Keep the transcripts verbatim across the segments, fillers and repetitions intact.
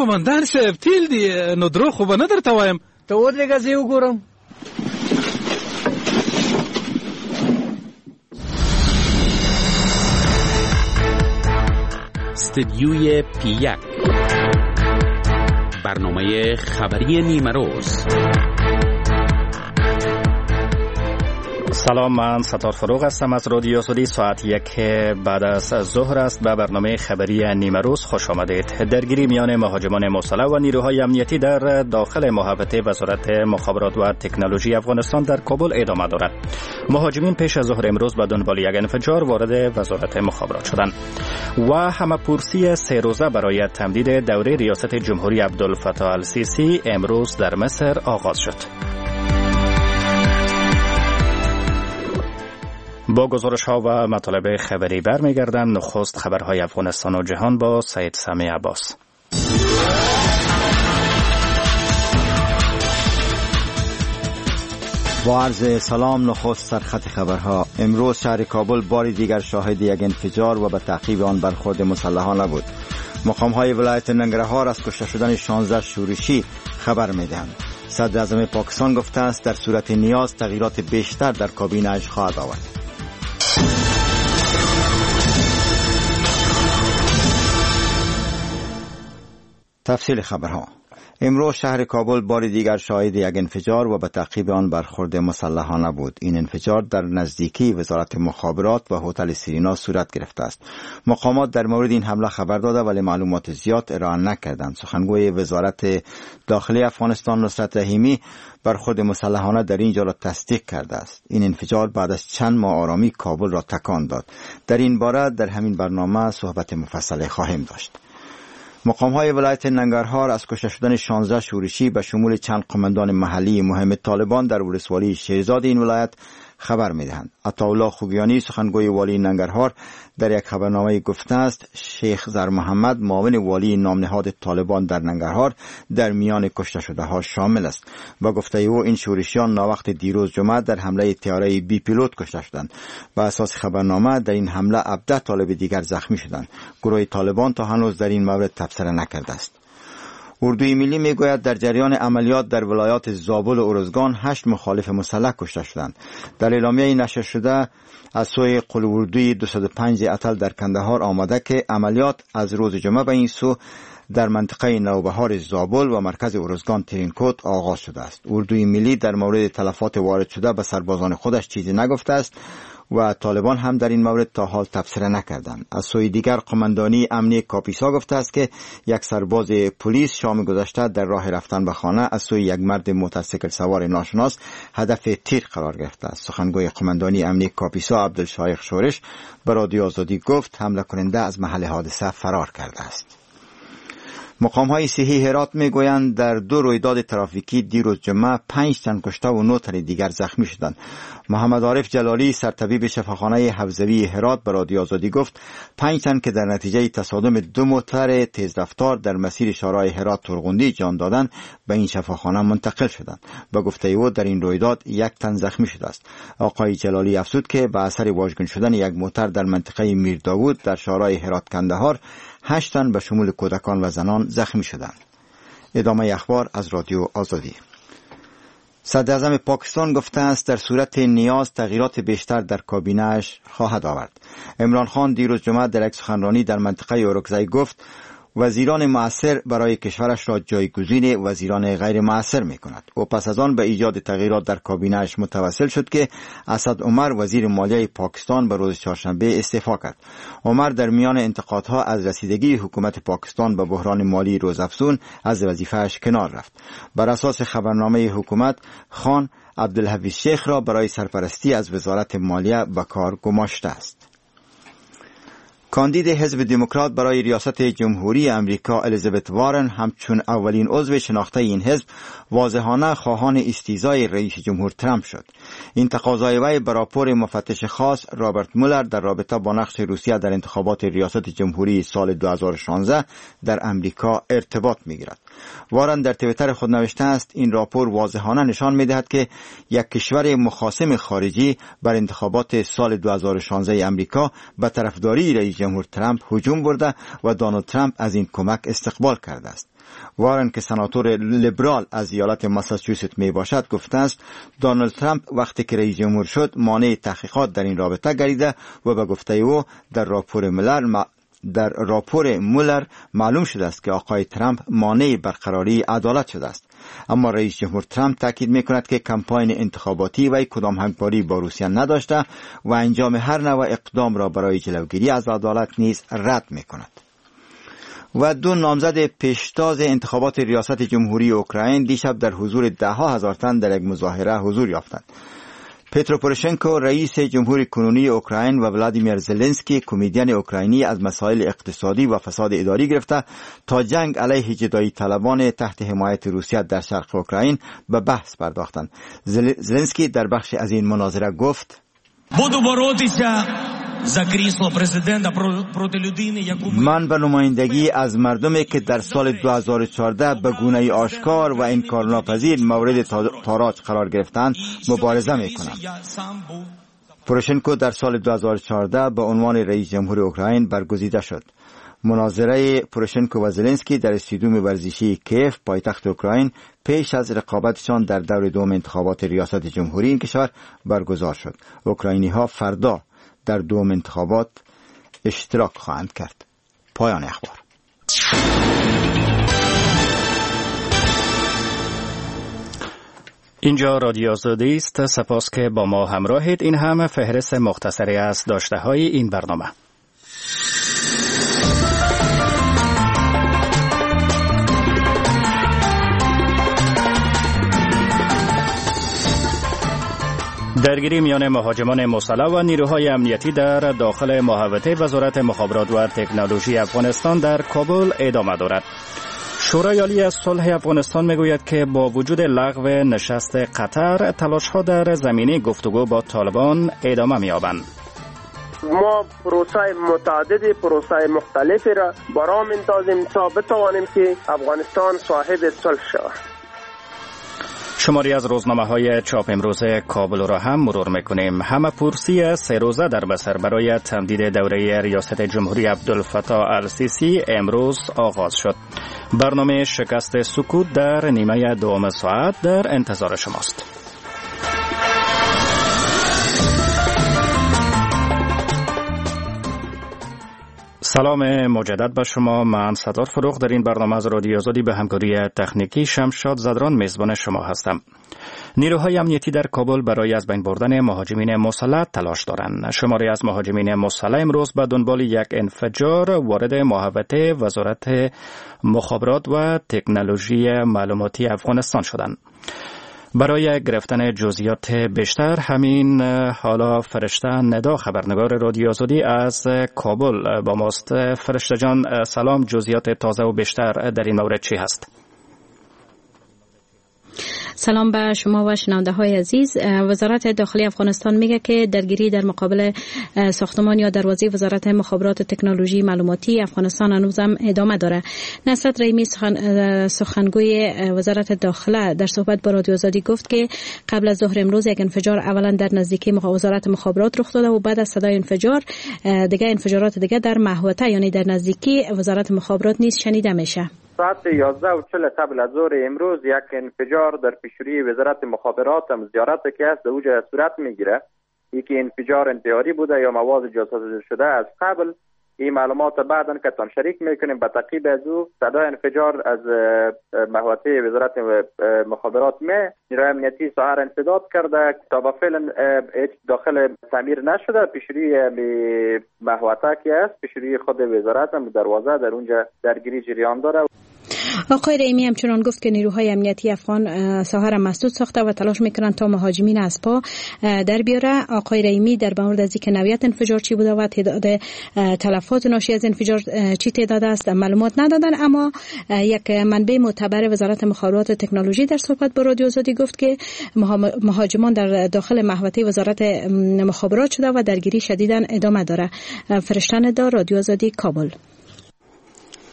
کومندان صاحب تیل دی نو درو خو به نه درته وایم. ته ودرېږه زه یې وګورم. استدیوی پی یک، برنامه خبری نیمروز. سلام، من ستار فروغ هستم از رادیو آزادی. ساعت یک بعد از ظهر است. به برنامه خبری نیمروز خوش آمدید. درگیری میان مهاجمان مسلح و نیروهای امنیتی در داخل محوطه وزارت مخابرات و تکنولوژی افغانستان در کابل ادامه دارد. مهاجمین پیش از ظهر امروز به دنبال یک انفجار وارد وزارت مخابرات شدند و همه‌پرسی سه روزه برای تمدید دوره ریاست جمهوری عبدالفتاح السیسی امروز در مصر آغاز شد. با گزارش ها و مطالب خبری برمیگردم. نخست خبرهای افغانستان و جهان با سید سمی عباس. با عرض سلام، نخست سرخط خبرها. امروز شهر کابل بار دیگر شاهد یک انفجار و به تعقیب آن برخورد مسلحانه بود. مقام های ولایت ننگرهار از کشته شدن شانزده شورشی خبر میدهند. صدر اعظم پاکستان گفته است در صورت نیاز تغییرات بیشتر در کابینه اش خواهد آورد. تفصیل خبرها. امروز شهر کابل بار دیگر شاهد یک انفجار و به تعقیب آن برخورد مسلحانه بود. این انفجار در نزدیکی وزارت مخابرات و هتل سیرینا صورت گرفته است. مقامات در مورد این حمله خبر داده ولی معلومات زیاد ارائه نکردند. سخنگوی وزارت داخلی افغانستان نصرت رحیمی برخورد مسلحانه در اینجا را تصدیق کرده است. این انفجار بعد از چند ماه آرامی کابل را تکان داد. در این باره در همین برنامه صحبت مفصل خواهیم داشت. مقام‌های ولایت ننگرهار از کشته شدن شانزده شورشی به شمول چند قماندان محلی مهم طالبان در ولسوالی شیرزاد این ولایت خبر می‌دهند. عطاالله خوگیانی سخنگوی والی ننگرهار در یک خبرنامه گفته است شیخ زر محمد معاون والی نامنهاد طالبان در ننگرهار در میان کشته شده ها شامل است. با گفته او این شورشیان ناوقت دیروز جمعه در حمله طیاره بی پیلوت کشته شدند. بر اساس خبرنامه در این حمله هفده طالب دیگر زخمی شدند. گروه طالبان تا هنوز در این مورد تبصره نکرده است. اردوی ملی میگوید در جریان عملیات در ولایات زابل و ارزگان هشت مخالف مسلح کشته شدند. در اعلامیه نشر شده از سوی قلوردوی دویست و پنج اتل در کندهار آمده که عملیات از روز جمعه به این سو در منطقه نوبهار زابل و مرکز ارزگان ترینکوت آغاز شده است. اردوی ملی در مورد تلفات وارد شده به سربازان خودش چیزی نگفته است و طالبان هم در این مورد تا حال تبصره نکردند. از سوی دیگر قماندانی امنی کاپیسا گفته است که یک سرباز پلیس شام گذشته در راه رفتن به خانه از سوی یک مرد موتورسیکل سوار ناشناس هدف تیر قرار گرفته است. سخنگوی قماندانی امنی کاپیسا عبدالشایخ شورش به رادیو آزادی گفت حمله کننده از محل حادثه فرار کرده است. مقام‌های صحی هرات میگویند در دو رویداد ترافیکی دیروز جمعه پنج تن کشته و نه تن دیگر زخمی شدند. محمد عارف جلالی سرطبیب شفاخانه حفظوی هرات به رادیو آزادی گفت پنج تن که در نتیجه تصادم دو موتور تیزرفتار در مسیر شارع هرات ترغندی جان دادند به این شفاخانه منتقل شدند. به گفته او در این رویداد یک تن زخمی شده است. آقای جلالی افزود که به اثر واژگون شدن یک موتور در منطقه میرداوود در شارع هرات کندهار هشت تن به شمول کودکان و زنان زخمی شدند. ادامه اخبار از رادیو آزادی. صدر اعظم پاکستان گفته است در صورت نیاز تغییرات بیشتر در کابینه اش خواهد آورد. عمران خان دیروز جمعه در یک سخنرانی در منطقه اورکزای گفت وزیران مؤثر برای کشورش را جایگزین وزیران غیر مؤثر می کند. او پس از آن به ایجاد تغییرات در کابینه اش متوسل شد که اسد عمر وزیر مالیه پاکستان به روز چهارشنبه استعفا کرد. عمر در میان انتقادها از رسیدگی حکومت پاکستان به بحران مالی روزافزون از وظیفه‌اش کنار رفت. بر اساس خبرنامه حکومت خان عبدالحفیظ شیخ را برای سرپرستی از وزارت مالیه به کار گماشته است. کاندید حزب دموکرات برای ریاست جمهوری امریکا الیزابت وارن همچون اولین عضو شناخته این حزب واضحانه خواهان استیضای رئیس جمهور ترامپ شد. این تقاضای وی به راپور مفتش خاص رابرت مولر در رابطه با نقش روسیه در انتخابات ریاست جمهوری سال دو هزار و شانزده در امریکا ارتباط می‌گیرد. وارن در توییتر خود نوشته است این راپور واضحانه نشان می‌دهد که یک کشور مخاصم خارجی بر انتخابات سال دو هزار و شانزده امریکا به طرفداری رئیس جمهور ترامپ هجوم برده و دونالد ترامپ از این کمک استقبال کرده است. وارن که سناتور لیبرال از ایالت ماساچوست می باشد گفته است دونالد ترامپ وقتی که رئیس جمهور شد مانع تحقیقات در این رابطه گردیده و به گفته او در راپور مولر در راپور مولر معلوم شده است که آقای ترامپ مانع برقراری عدالت شده است. اما رئیس جمهور ترامپ تاکید می‌کند که کمپاین انتخاباتی وی کدام همکاری با روسیه نداشته و انجام هر نوع اقدام را برای جلوگیری از عدالت نیز رد می‌کند. و دو نامزد پیشتاز انتخابات ریاست جمهوری اوکراین دیشب در حضور ده ها هزار تن در یک مظاهره حضور یافتند. پترو پوروشنکو رئیس جمهوری کنونی اوکراین و ولادیمیر زلنسکی کمدین اوکراینی از مسائل اقتصادی و فساد اداری گرفته تا جنگ علیه جدایی طلبان تحت حمایت روسیه در شرق اوکراین به بحث پرداختند. زلنسکی در بخش از این مناظره گفت: Буду боротися за крісло президента проти людини, яку من به نمایندگی از مردمی که در سال دو هزار و چهارده به گونه آشکار و انکارناپذیر مورد تاراج قرار گرفتند مبارزه میکنم. پوروشنکو در سال دو هزار و چهارده به عنوان رئیس جمهور اوکراین برگزیده شد. مناظره پوروشنکو و زلنسکی در استادیوم ورزشی کیف پایتخت اوکراین پیش از رقابتشان در دور دوم انتخابات ریاست جمهوری این کشور برگزار شد. اوکراینی ها فردا در دوم انتخابات اشتراک خواهند کرد. پایان اخبار. اینجا رادیو آزادی است. سپاس که با ما همراهید. این هم فهرست مختصری از داشته های این برنامه. درگیری میان مهاجمان مسلح و نیروهای امنیتی در داخل محوطه وزارت مخابرات و تکنولوژی افغانستان در کابل ادامه دارد. شورای عالی صلح افغانستان میگوید که با وجود لغو نشست قطر، تلاش‌ها در زمینه گفتگو با طالبان ادامه می‌یابند. ما پروسه متعدد پروسه مختلفی را برام اندازیم تا بتوانیم که افغانستان صاحب صلح شود. شماری از روزنامه‌های چاپ امروز کابل را هم مرور می‌کنیم. همه پرسی سه روزه در بصر برای تمدید دوره ریاست جمهوری عبدالفتاح السیسی امروز آغاز شد. برنامه شکست سکوت در نیمه دوم ساعت در انتظار شماست. سلام مجدد به شما. من صدار فروغ در این برنامه از رادیو آزادی به همکاری تکنیکی شمشاد زدران میزبان شما هستم. نیروهای امنیتی در کابل برای از بین بردن مهاجمین مسلح تلاش دارند. شماری از مهاجمین مسلح امروز به دنبال یک انفجار وارد محوطه وزارت مخابرات و تکنولوژی معلوماتی افغانستان شدند. برای گرفتن جزئیات بیشتر همین حالا فرشته ندا خبرنگار رادیو آزادی از کابل با ماست. فرشته جان سلام، جزئیات تازه و بیشتر در این مورد چی هست؟ سلام به شما و شنونده های عزیز. وزارت داخلی افغانستان میگه که درگیری در مقابل ساختمان یا دروازه وزارت مخابرات و تکنولوژی معلوماتی افغانستان هنوزم ادامه داره. نصرت رحیمی سخن... سخنگوی وزارت داخله در صحبت با رادیو آزادی گفت که قبل از ظهر امروز یک انفجار اولا در نزدیکی وزارت مخابرات رخ داده و بعد از صدای انفجار دیگه انفجارات دیگه در محوطه یعنی در نزدیکی وزارت مخابرات نیز شنیده میشه. ساعت یازده و چهل قبل از ظهر امروز یک انفجار در پیشروی وزارت مخابرات هم زیارت که است در اوجه صورت میگیره. یکی انفجار انتحاری بوده یا مواد جاسازی شده از قبل. این معلومات بعداً که تان شریک میکنیم. به تعقیب از او صدای انفجار از محوطه وزارت مخابرات می نیروی امنیتی ساحر انسداد کرده. تا به فعل هیچ داخل تعمیر نشده. پیشروی محوطه که است پیشروی خود وزارت هم دروازه در اونجا درگیری جریان داره. آقای رحیمی همچنان گفت که نیروهای امنیتی افغان ساحر مسدود ساخته و تلاش میکنند تا مهاجمین از پا در بیاره. آقای رحیمی در مورد از اینکه نوعیت انفجار چی بوده و تعداد تلفات ناشی از انفجار چی تعداد است معلومات ندادن، اما یک منبع معتبر وزارت مخابرات و تکنولوژی در صحبت با رادیو آزادی گفت که مهاجمان در داخل محوطه وزارت مخابرات شده و درگیری شدیداً ادامه داره. فرشته ندا، رادیو آزادی، کابل.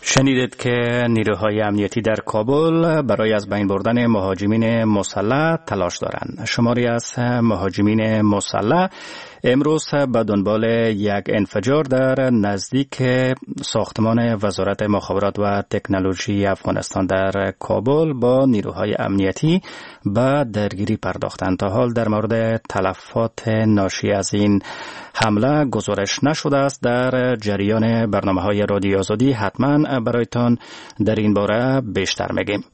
شنیدید که نیروهای امنیتی در کابل برای از بین بردن مهاجمین مسلح تلاش دارند. شماری از مهاجمین مسلح امروز به دنبال یک انفجار در نزدیک ساختمان وزارت مخابرات و تکنولوژی افغانستان در کابل با نیروهای امنیتی به درگیری پرداختند. تا حال در مورد تلفات ناشی از این حمله گزارش نشده است. در جریان برنامه‌های رادیو آزادی حتما برایتان در این باره بیشتر میگیم.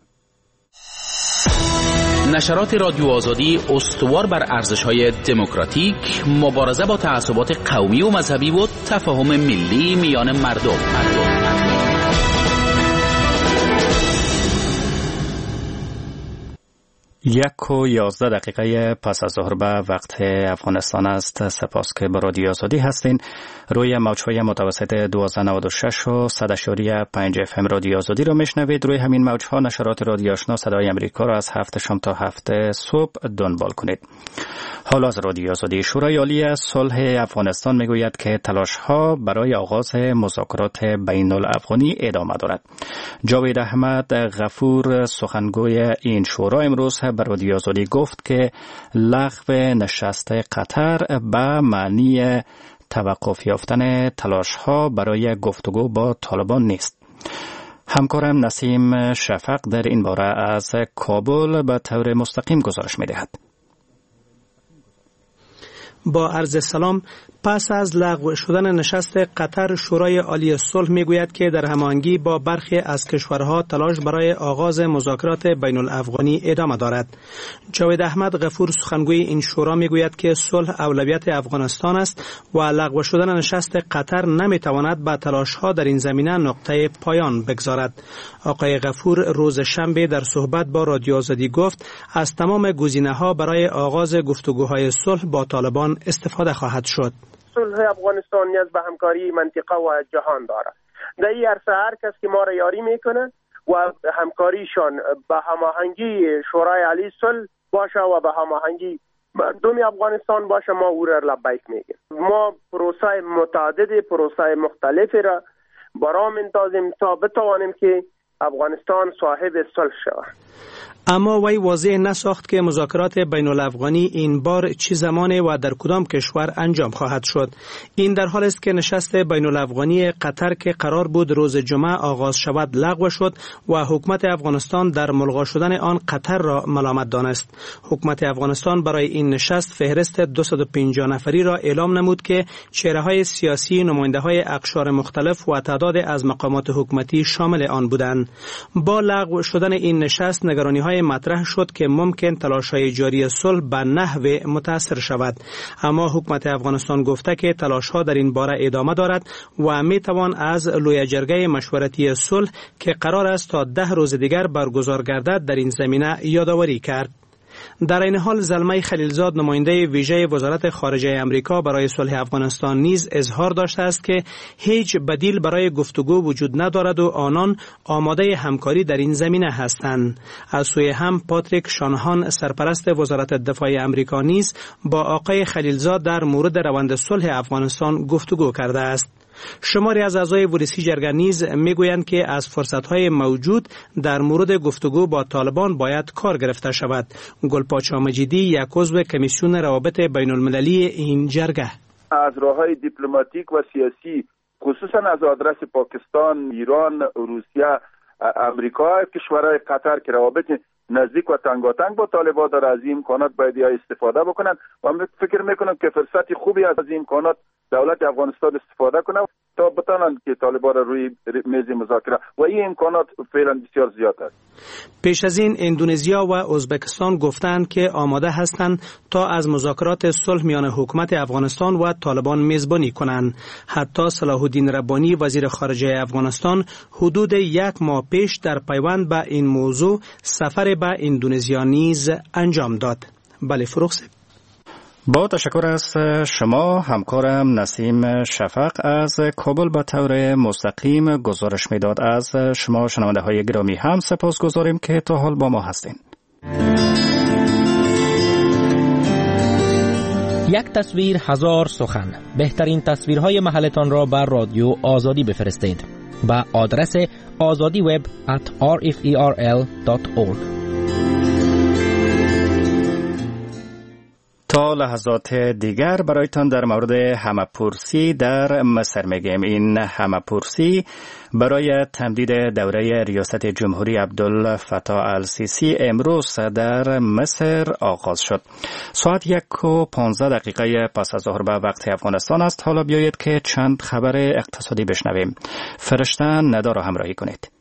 نشرات رادیو آزادی استوار بر ارزش‌های دموکراتیک، مبارزه با تعصبات قومی و مذهبی و تفاهم ملی میان مردم. مردم. یک و یازده دقیقه پس از ظهر به وقت افغانستان است. سپاس که به رادیو آزادی هستین. روی موج‌های متوسط دوازده نود و شش و صد اشاری پنج اف ام رادیو آزادی رو میشنوید. روی همین موج‌ها نشرات رادیو آشنا صدای امریکا را از هفت شام تا هفت صبح دنبال کنید. حالا از رادیو آزادی. شورای عالی صلح افغانستان میگوید که تلاش‌ها برای آغاز مذاکرات بین الافغانی ادامه دارد. جاوید احمد غفور سخنگوی این شورا امروز بر رادیو آزادی گفت که لغو نشست قطر به معنی توقف یافتن تلاش‌ها برای گفتگو با طالبان نیست. همکارم نسیم شفق در این باره از کابل به طور مستقیم گزارش می‌دهد. با عرض سلام. پس از لغو شدن نشست قطر، شورای عالی صلح میگوید که در هماهنگی با برخی از کشورها تلاش برای آغاز مذاکرات بین الافغانی ادامه دارد. جاوید احمد غفور سخنگوی این شورا میگوید که صلح اولویت افغانستان است و لغو شدن نشست قطر نمیتواند به تلاش‌ها در این زمینه نقطه پایان بگذارد. آقای غفور روز شنبه در صحبت با رادیو آزادی گفت از تمام گزینه‌ها برای آغاز گفتگوهای صلح با طالبان استفاده خواهد شد. صلح افغانستان نیاز به همکاری منطقه و جهان دارد. در این عرصه هر کس که ما را یاری میکنه و همکاریشان به هماهنگی شورای عالی صلح باشه و به هماهنگی مردم افغانستان باشه، ما او را لبیک میگیم. ما پروسه متعدد پروسه مختلفی را برام اندازیم تا بتوانیم که افغانستان صاحب صلح شود. اما وی واضح نساخت که مذاکرات بین الافغانی این بار چه زمان و در کدام کشور انجام خواهد شد. این در حال است که نشست بین الافغانی قطر که قرار بود روز جمعه آغاز شود لغو شد و حکومت افغانستان در ملغا شدن آن قطر را ملامت دانست. حکومت افغانستان برای این نشست فهرست دویست و پنجاه نفری را اعلام نمود که چهره‌های سیاسی، نماینده‌های اقشار مختلف و تعداد از مقامات حکومتی شامل آن بودند. با لغو شدن این نشست نگرانی‌های مطرح شد که ممکن تلاش‌های جاری صلح به نحو متأثر شود. اما حکومت افغانستان گفته که تلاش‌ها در این باره ادامه دارد و می‌توان از لوی جرگه مشورتی صلح که قرار است تا ده روز دیگر برگزار گردد در این زمینه یادآوری کرد. در این حال زلمه خلیلزاد نماینده ویژه وزارت خارجه امریکا برای صلح افغانستان نیز اظهار داشته است که هیچ بدیل برای گفتگو وجود ندارد و آنان آماده همکاری در این زمینه هستند. از سوی هم پاتریک شانهان سرپرست وزارت دفاع امریکا نیز با آقای خلیلزاد در مورد روند صلح افغانستان گفتگو کرده است. شماری از اعضای ورسی جرگه نیز میگویند که از فرصت‌های موجود در مورد گفتگو با طالبان باید کار گرفته شود. گلپاچا مجیدی یک عضو کمیسیون روابط بین المللی این جرگه: از راه‌های دیپلماتیک و سیاسی خصوصا از آدرس پاکستان، ایران، روسیه، امریکا، کشورهای قطر که روابط نزدیک و تنگاتنگ با طالبان داره، از این امکانات باید یا استفاده بکنن و من فکر میکنم که فرصت خوبی از این امکانات دولت افغانستان استفاده کنه تا بتانند که طالبان را روی میز مذاکره و این امکانات فعلا بسیار زیاد است. پیش از این اندونزیا و ازبکستان گفتند که آماده هستند تا از مذاکرات صلح میان حکومت افغانستان و طالبان میزبانی کنند. حتی صلاح الدین ربانی وزیر خارجه افغانستان حدود یک ماه پیش در پیوند به این موضوع سفر به اندونزیا نیز انجام داد. بله فروخ. با تشکر از شما همکارم نسیم شفق از کابل به طور مستقیم گزارش میداد. از شما شنونده های گرامی هم سپاس گذاریم که تا حال با ما هستین. یک تصویر هزار سخن. بهترین تصویرهای محلتان را بر رادیو آزادی بفرستید. به آدرس azadi web at r f e r l dot org. تا لحظات دیگر برایتان در مورد همه‌پرسی در مصر میگیم. این همه‌پرسی برای تمدید دوره ریاست جمهوری عبدالفتاح السیسی امروز در مصر آغاز شد. ساعت یک و پانزده دقیقه پس از ظهر به وقت افغانستان است. حالا بیایید که چند خبر اقتصادی بشنویم. فرشته ندا را همراهی کنید.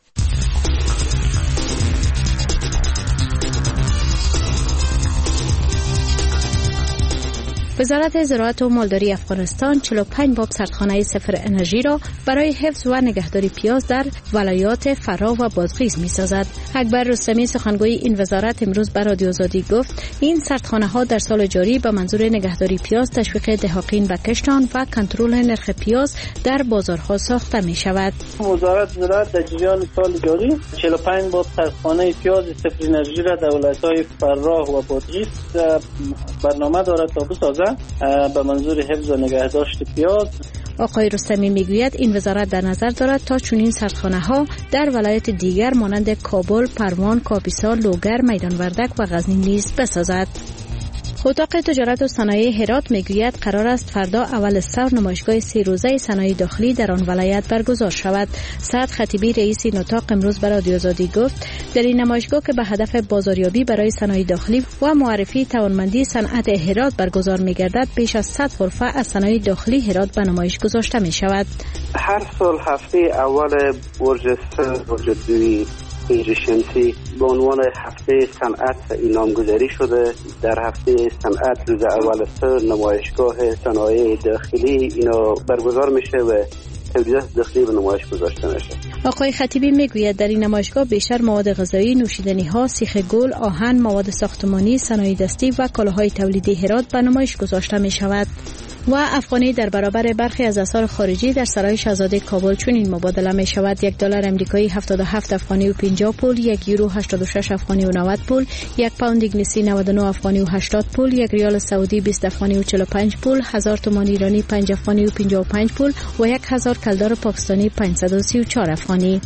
وزارت زراعت و مالداری افغانستان چهل و پنج باب سردخانه صفر انرژی را برای حفظ و نگهداری پیاز در ولایات فرا و بادغیس می سازد. اکبر رستمی سخنگوی این وزارت امروز به رادیو آزادی گفت این سردخانه ها در سال جاری به منظور نگهداری پیاز، تشویق دهقان به کشت آن و کنترل نرخ پیاز در بازارها ساخته می شود. وزارت زراعت در جریان سال جاری چهل و پنج باب سردخانه پیاز صفر انرژی را در ولایت‌های فرا و بادغیس برنامه دارد تا بسازد به منظور حفظ و نگهداشت پیاز. آقای رستمی میگوید این وزارت در نظر دارد تا چنین سردخانه ها در ولایت دیگر مانند کابل، پروان، کاپیسا، لوگر، میدان وردک و غزنی نیز بسازد. اتاق تجارت و صنایع هرات میگوید قرار است فردا اول سور نمایشگاه سه روزه صنایع داخلی در آن ولایت برگزار شود. سعد خطیبی رئیس این اتاق امروز به رادیو آزادی گفت در این نمایشگاه که به هدف بازاریابی برای صنایع داخلی و معرفی توانمندی صنعت هرات برگزار میگردد، بیش از صد غرفه از صنایع داخلی هرات به نمایش گذاشته می شود. هر سال هفته اول برج سر برج دوی هجری شمسی به عنوان هفته صنعت نامگذاری شده. در هفته صنعت روز اول سر نمایشگاه صنایع داخلی اینا برگزار میشه و تولیدات داخلی به نمایش گذاشته میشه. آقای خطیبی میگوید در این نمایشگاه بیشتر مواد غذایی، نوشیدنی ها، سیخ گل، آهن، مواد ساختمانی، صنایع دستی و کالاهای تولیدی هرات به نمایش گذاشته می شود. و افغانی در برابر برخی از اسعار خارجی در سرای شاهزاده کابل چنین مبادله می شود: یک دلار امریکایی هفتاد و هفت افغانی و پنجاه پول، یک یورو هشتاد و شش افغانی و نود پول، یک پوند انگلیسی نود و نه افغانی و هشتاد پول، یک ریال سعودی بیست افغانی و چهل و پنج پول، هزار تومان ایرانی پنج افغانی و پنجاه و پنج پول و یک هزار کلدار پاکستانی پانصد و سی و چهار افغانی.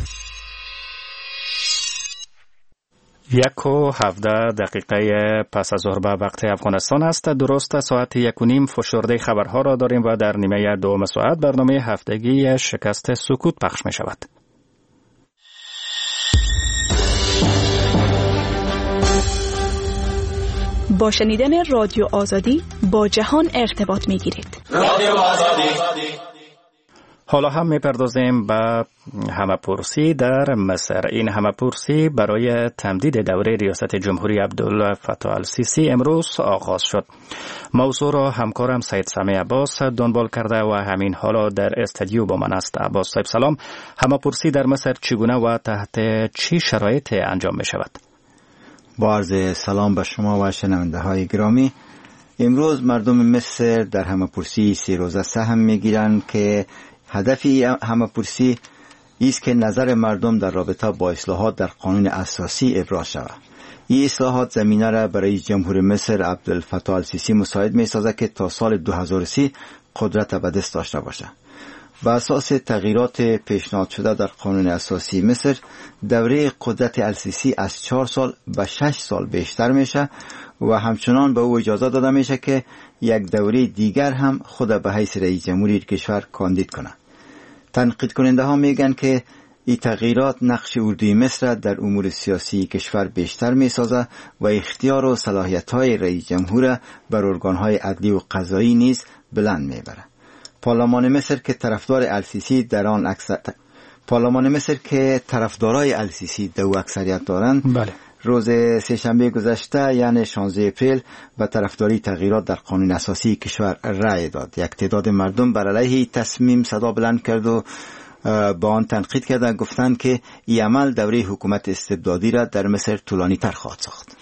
یک و هفده دقیقه پس از ظهر به وقت افغانستان است. درست ساعت یک و نیم فشرده خبرها را داریم و در نیمه دوم ساعت برنامه هفتگی شکست سکوت پخش می شود. با شنیدن رادیو آزادی با جهان ارتباط می گیرید. رادیو آزادی. حالا هم میپردازیم به همه‌پرسی در مصر. این همه‌پرسی برای تمدید دوره ریاست جمهوری عبدالفتاح السیسی امروز آغاز شد. موضوع را همکارم سید سامی عباس دنبال کرده و همین حالا در استودیو با من است. عباس صاحب سلام. همه‌پرسی در مصر چگونه و تحت چی شرایط انجام می شود؟ با عرض سلام به شما و شنونده های گرامی. امروز مردم مصر در همه‌پرسی سه روزه سهم میگیرند که هدف همه‌پرسی است که نظر مردم در رابطه با اصلاحات در قانون اساسی ابراز شود. این اصلاحات زمینه را برای جمهور مصر عبدالفتاح السیسی مساعد می سازد که تا سال دو هزار و سی قدرت به دست داشته باشد. بر اساس تغییرات پیشنهاد شده در قانون اساسی مصر، دوره قدرت السیسی از چهار سال به شش سال بیشتر میشه و همچنان به او اجازه داده میشه که یک دوره دیگر هم خود به حیث رئیس جمهوری کشور کاندید کنه. تنقید کننده ها میگن که این تغییرات نقش اردوی مصر در امور سیاسی کشور بیشتر میسازه و اختیار و صلاحیت های رئیس جمهور بر ارگان های عدلی و قضایی نیز بلند میبره. پارلمان مصر که طرفدار السیسی در آن اکثر پارلمان مصر که طرفدارای السیسی در او اکثریت دارند، بله. روز سه‌شنبه گذشته یعنی شانزده اپریل به طرفداری تغییرات در قانون اساسی کشور رأی داد. یک تعداد مردم بر علیه تصمیم صدا بلند کرد و با آن تنقید کردند، گفتند که این عمل دوره حکومت استبدادی را در مصر طولانی تر خواهد ساخت.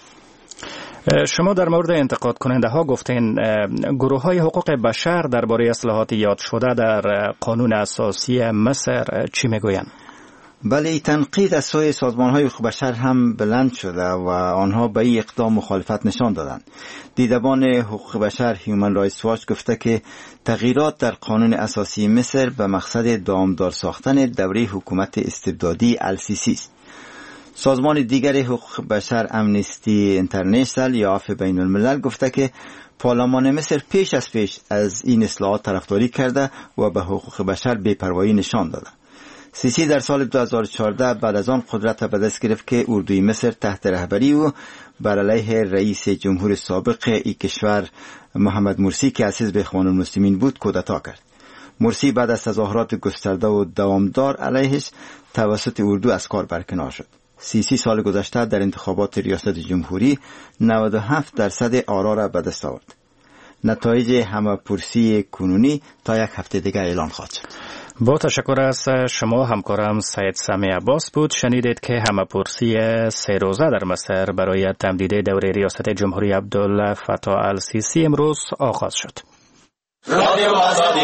شما در مورد انتقاد کننده ها گفتین گروه های حقوق بشر درباره اصلاحات یاد شده در قانون اساسی مصر چی میگویند؟ بله، تنقید از سوی سازمان‌های حقوق بشر هم بلند شده و آنها به این اقدام مخالفت نشان دادند. دیدبان حقوق بشر هیومن رایتس واچ گفته که تغییرات در قانون اساسی مصر به مقصد دامدار ساختن دوره حکومت استبدادی السیسی است. سازمان دیگر حقوق بشر امنیستی اینترنشنال یا عفو بین الملل گفته که پارلمان مصر پیش از پیش از این اصلاحات طرفداری کرده و به حقوق بشر بی‌پروایی نشان داده. سیسی در سال دو هزار و چهارده بعد از آن قدرت به دست گرفت که اردوی مصر تحت رهبری او بر علیه رئیس جمهور سابق این کشور محمد مرسی که از حزب اخوان المسلمین بود کودتا کرد. مرسی بعد از تظاهرات گسترده و دوامدار علیهش توسط اردو از کار برکنار شد. سیسی سال گذشته در انتخابات ریاست جمهوری نود و هفت درصد آرا را به دست آورد. نتایج همه‌پرسی کنونی تا یک هفته دیگر اعلان خواهد شد. با تشکر از شما همکارم سید سمی عباس بود. شنیدید که همه‌پرسی سه روزه در مصر برای تمدید دوره ریاست جمهوری عبدالفتاح السیسی امروز آغاز شد. رادیو آزادی.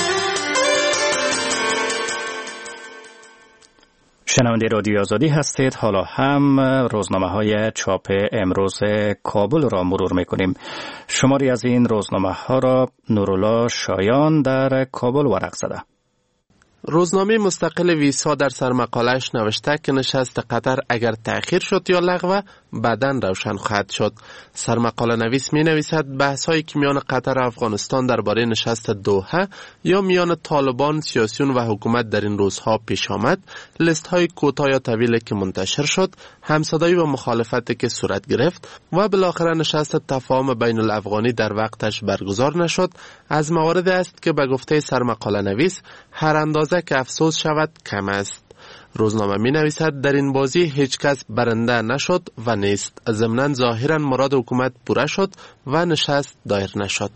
شنونده رادیو آزادی هستید. حالا هم روزنامه های چاپ امروز کابل را مرور میکنیم. شماری از این روزنامه ها را نورالله شایان در کابل ورق زده. روزنامه مستقل ویسا در سرمقاله‌اش نوشته که نشست قطر اگر تأخیر شد یا لغو بعداً روشن خواهد شد. سرمقاله نویس می نویسد بحث‌هایی که میان قطر و افغانستان درباره نشست دوحه یا میان طالبان، سیاسیون و حکومت در این روزها پیش آمد، لیست‌های کوتاه یا طویلی که منتشر شد، همصدایی و مخالفتی که صورت گرفت و بالاخره نشست تفاهم بین الافغانی در وقتش برگزار نشد، از مواردی است که به گفته سرمقاله نویس هر اندازه که افسوس شود کم است. روزنامه می نویسد در این بازی هیچ کس برنده نشد و نیست. ضمناً ظاهراً مراد حکومت پوره شد و نشست دایر نشد.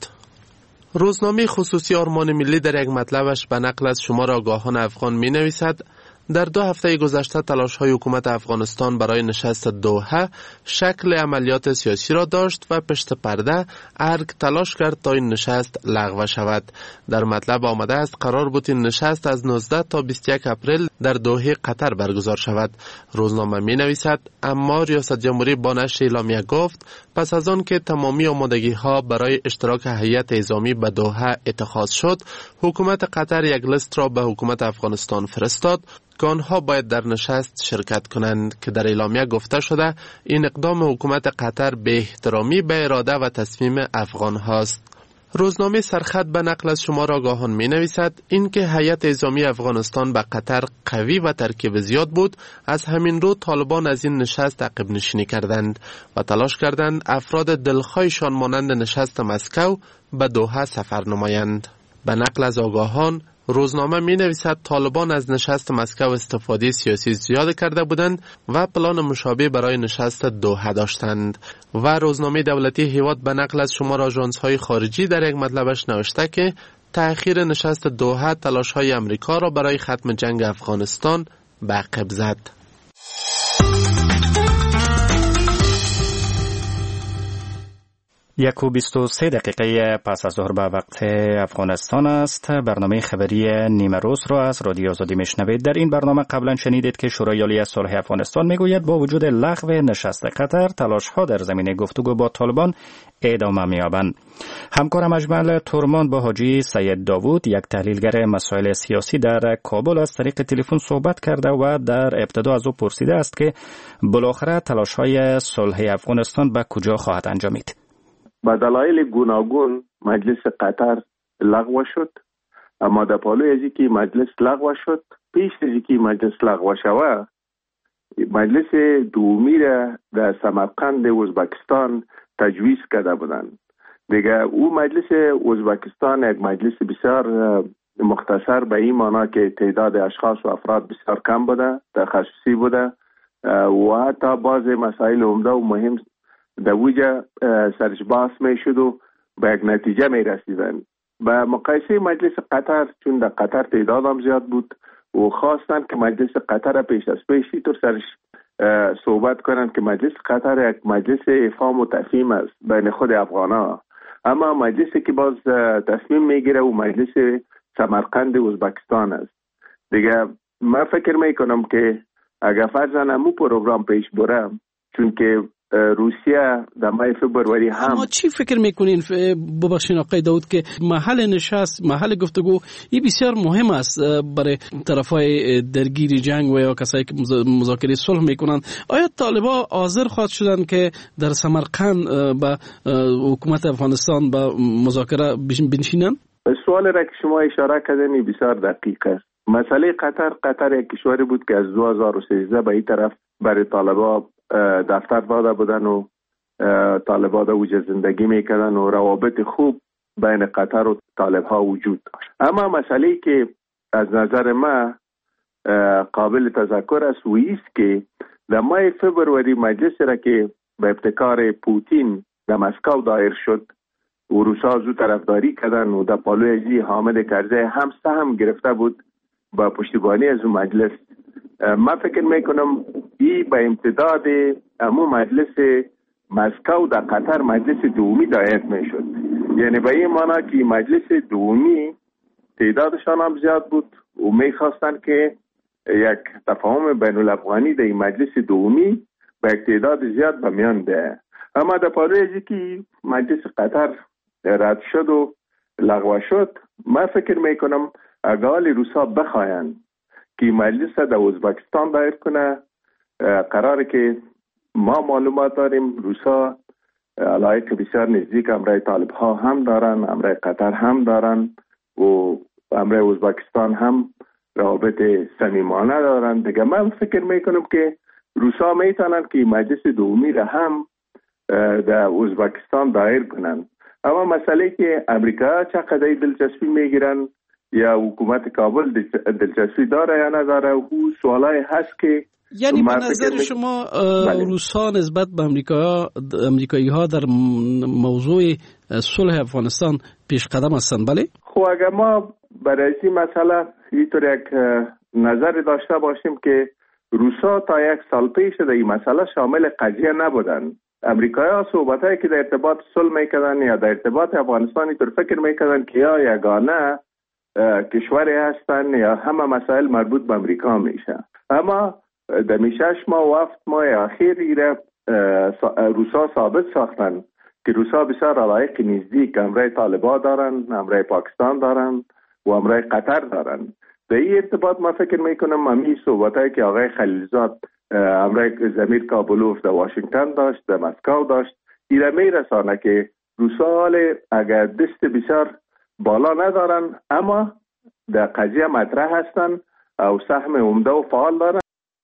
روزنامه خصوصی آرمان ملی در یک مطلبش به نقل از شمار آگاهان افغان می نویسد در دو هفته گذشته تلاش‌های حکومت افغانستان برای نشست دوحه شکل عملیات سیاسی را داشت و پشت پرده ارگ تلاش کرد تا این نشست لغو شود. در مطلب آمده است قرار بود این نشست از نوزده تا بیست و یک اپریل در دوحه قطر برگزار شود. روزنامه می نویسد اما ریاست جمهوری با نشر اعلامیه گفت پس از آن که تمامی آمادگی‌ها برای اشتراک هیئت اعزامی به دوحه اتخاذ شد، حکومت قطر یک لیست را به حکومت افغانستان فرستاد که آنها باید در نشست شرکت کنند که در اعلامیه گفته شده این اقدام حکومت قطر به احترامی به اراده و تصمیم افغان هاست. روزنامه سرخط به نقل از شمار آگاهان می نویسد این که هیئت اعزامی افغانستان به قطر قوی و ترکیب زیاد بود، از همین رو طالبان از این نشست عقب نشینی کردند و تلاش کردند افراد دلخواهشان مانند نشست مسکو به دوحه سفر نمایند. به نقل از آگاهان روزنامه می نویسد طالبان از نشست مسکو استفاده سیاسی زیاد کرده بودند و پلان مشابه برای نشست دوحه داشتند. و روزنامه دولتی هیواد به نقل از شمار آژانس‌های خارجی در یک مطلبش نوشته که تأخیر نشست دوحه تلاش‌های امریکا را برای ختم جنگ افغانستان به عقب زد. یک و بیست و سه دقیقه پس از ظهر به وقت افغانستان است. برنامه خبری نیمه روز را از رادیو آزادی میشنوید. در این برنامه قبلا شنیدید که شورای عالی صلح افغانستان میگوید با وجود لغو نشست قطر، تلاش‌ها در زمینه گفتگو با طالبان ادامه می‌یابند. همکارم اجمل تورمان با حاجی سید داوود، یک تحلیلگر مسائل سیاسی در کابل، از طریق تلفن صحبت کرده و در ابتدا از او پرسیده است که بالاخره تلاش‌های صلح افغانستان به کجا خواهد انجامید. به دلایل گوناگون مجلس قطر لغو شد، اما در پالوی از اینکه مجلس لغو شد، پیش از اینکه مجلس لغو شود، مجلس دومی را در سمرقند ازبکستان تجویز کرده بودند. دیگه او مجلس ازبکستان یک مجلس بسیار مختصر به این معنا که تعداد اشخاص و افراد بسیار کم بوده، تخصصی بوده و حتی بعض مسائل عمده و مهم در وجه سرش بحث می شد و به یک نتیجه می رسیدن. به مقایسه مجلس قطر، چون در قطر تعداد هم زیاد بود و خواستن که مجلس قطر پیش از پیشی تو سرش صحبت کنند که مجلس قطر یک مجلس افهام و تفهیم است بین خود افغانا، اما مجلسی که باز تصمیم میگیره و مجلس سمرقند ازبکستان است. دیگه من فکر میکنم که اگر فرضاً همون پروگرام پیش بره، چون که روسیه در ماه فبروری هم. اما چی فکر میکنین ببخشید آقای داود که محل نشست، محل گفتگو این بسیار مهم است برای طرفای درگیر جنگ و یا کسایی که مذاکره صلح میکنن؟ آیا طالبان حاضر خواهد شدن که در سمرقند با حکومت افغانستان با مذاکره بنشینن؟ سوال را که شما اشاره کردین بسیار دقیق است. مسئله قطر قطر یک کشوری بود که از دو هزار و سیزده به این طرف برای طالبان دفتر داده بودن و طالبان در اوج زندگی میکردن و روابط خوب بین قطر و طالب ها وجود داشت. اما مسئله که از نظر ما قابل تذکر است و ایست که در ماه فبروری مجلس را که به ابتکار پوتین در مسکو دایر شد و روسا زو طرفداری کردن و در پالوی ازی حامد کرزی هم سهم گرفته بود با پشتیبانی از اون مجلس. من فکر میکنم ای به امتداد امو مجلس مسکو در قطر مجلس دومی دایر میشد، یعنی به این معنی که مجلس دومی تعدادشان هم زیاد بود و میخواستن که یک تفاهم بین الافغانی در این مجلس دومی به یک تعداد زیاد به میان ده. اما در پالوی ازی که مجلس قطر رد شد و لغو شد، من فکر میکنم اگر روسا بخواین که مجلس در ازبکستان دایر کنه، قراره که ما معلومات داریم روسا علایق بسیار نزدیک امرای طالب ها هم دارن، امرای قطر هم دارن و امرای ازبکستان هم روابط صمیمانه دارن دیگه. من فکر میکنم که روسا میتونن که مجلس دومی را هم در ازبکستان دایر کنن. اما مسئله که امریکا چقدر دلچسپی میگیرن یا حکومت کابل دلچسپی داره یا نداره، او سوالای هست که یعنی به نظر شما روسا نسبت به امریکا امریکایی ها در موضوع صلح افغانستان پیش قدم هستند؟ بله. خب اگر ما برای این مسئله اینطور یک نظر داشته باشیم که روسا تا یک سال پیش در این مسئله شامل قضیه نبودن، امریکایی ها صحبتایی که در ارتباط صلح میکردن یا در ارتباط افغانستان اینطور فکر میکردن که یا یگانه کشوری هستن یا همه مسائل مربوط به امریکا میشه. اما در شش ماه و هفت ماه اخیر ایره روسا ثابت ساختن که روسا بسیار علایق نزدیک امرای طالبان دارن، امرای پاکستان دارن و امرای قطر دارن. در این ارتباط ما فکر میکنم همی صحبتایی که آقای خلیلزاد امرای زمیر کابلوف در واشنگتن داشت، در مسکو داشت، ایره میرسانه که روسا اگر دست بسیار بالا ندارن اما در قضیه مطرح هستن او سهم عمده و فعال دارن.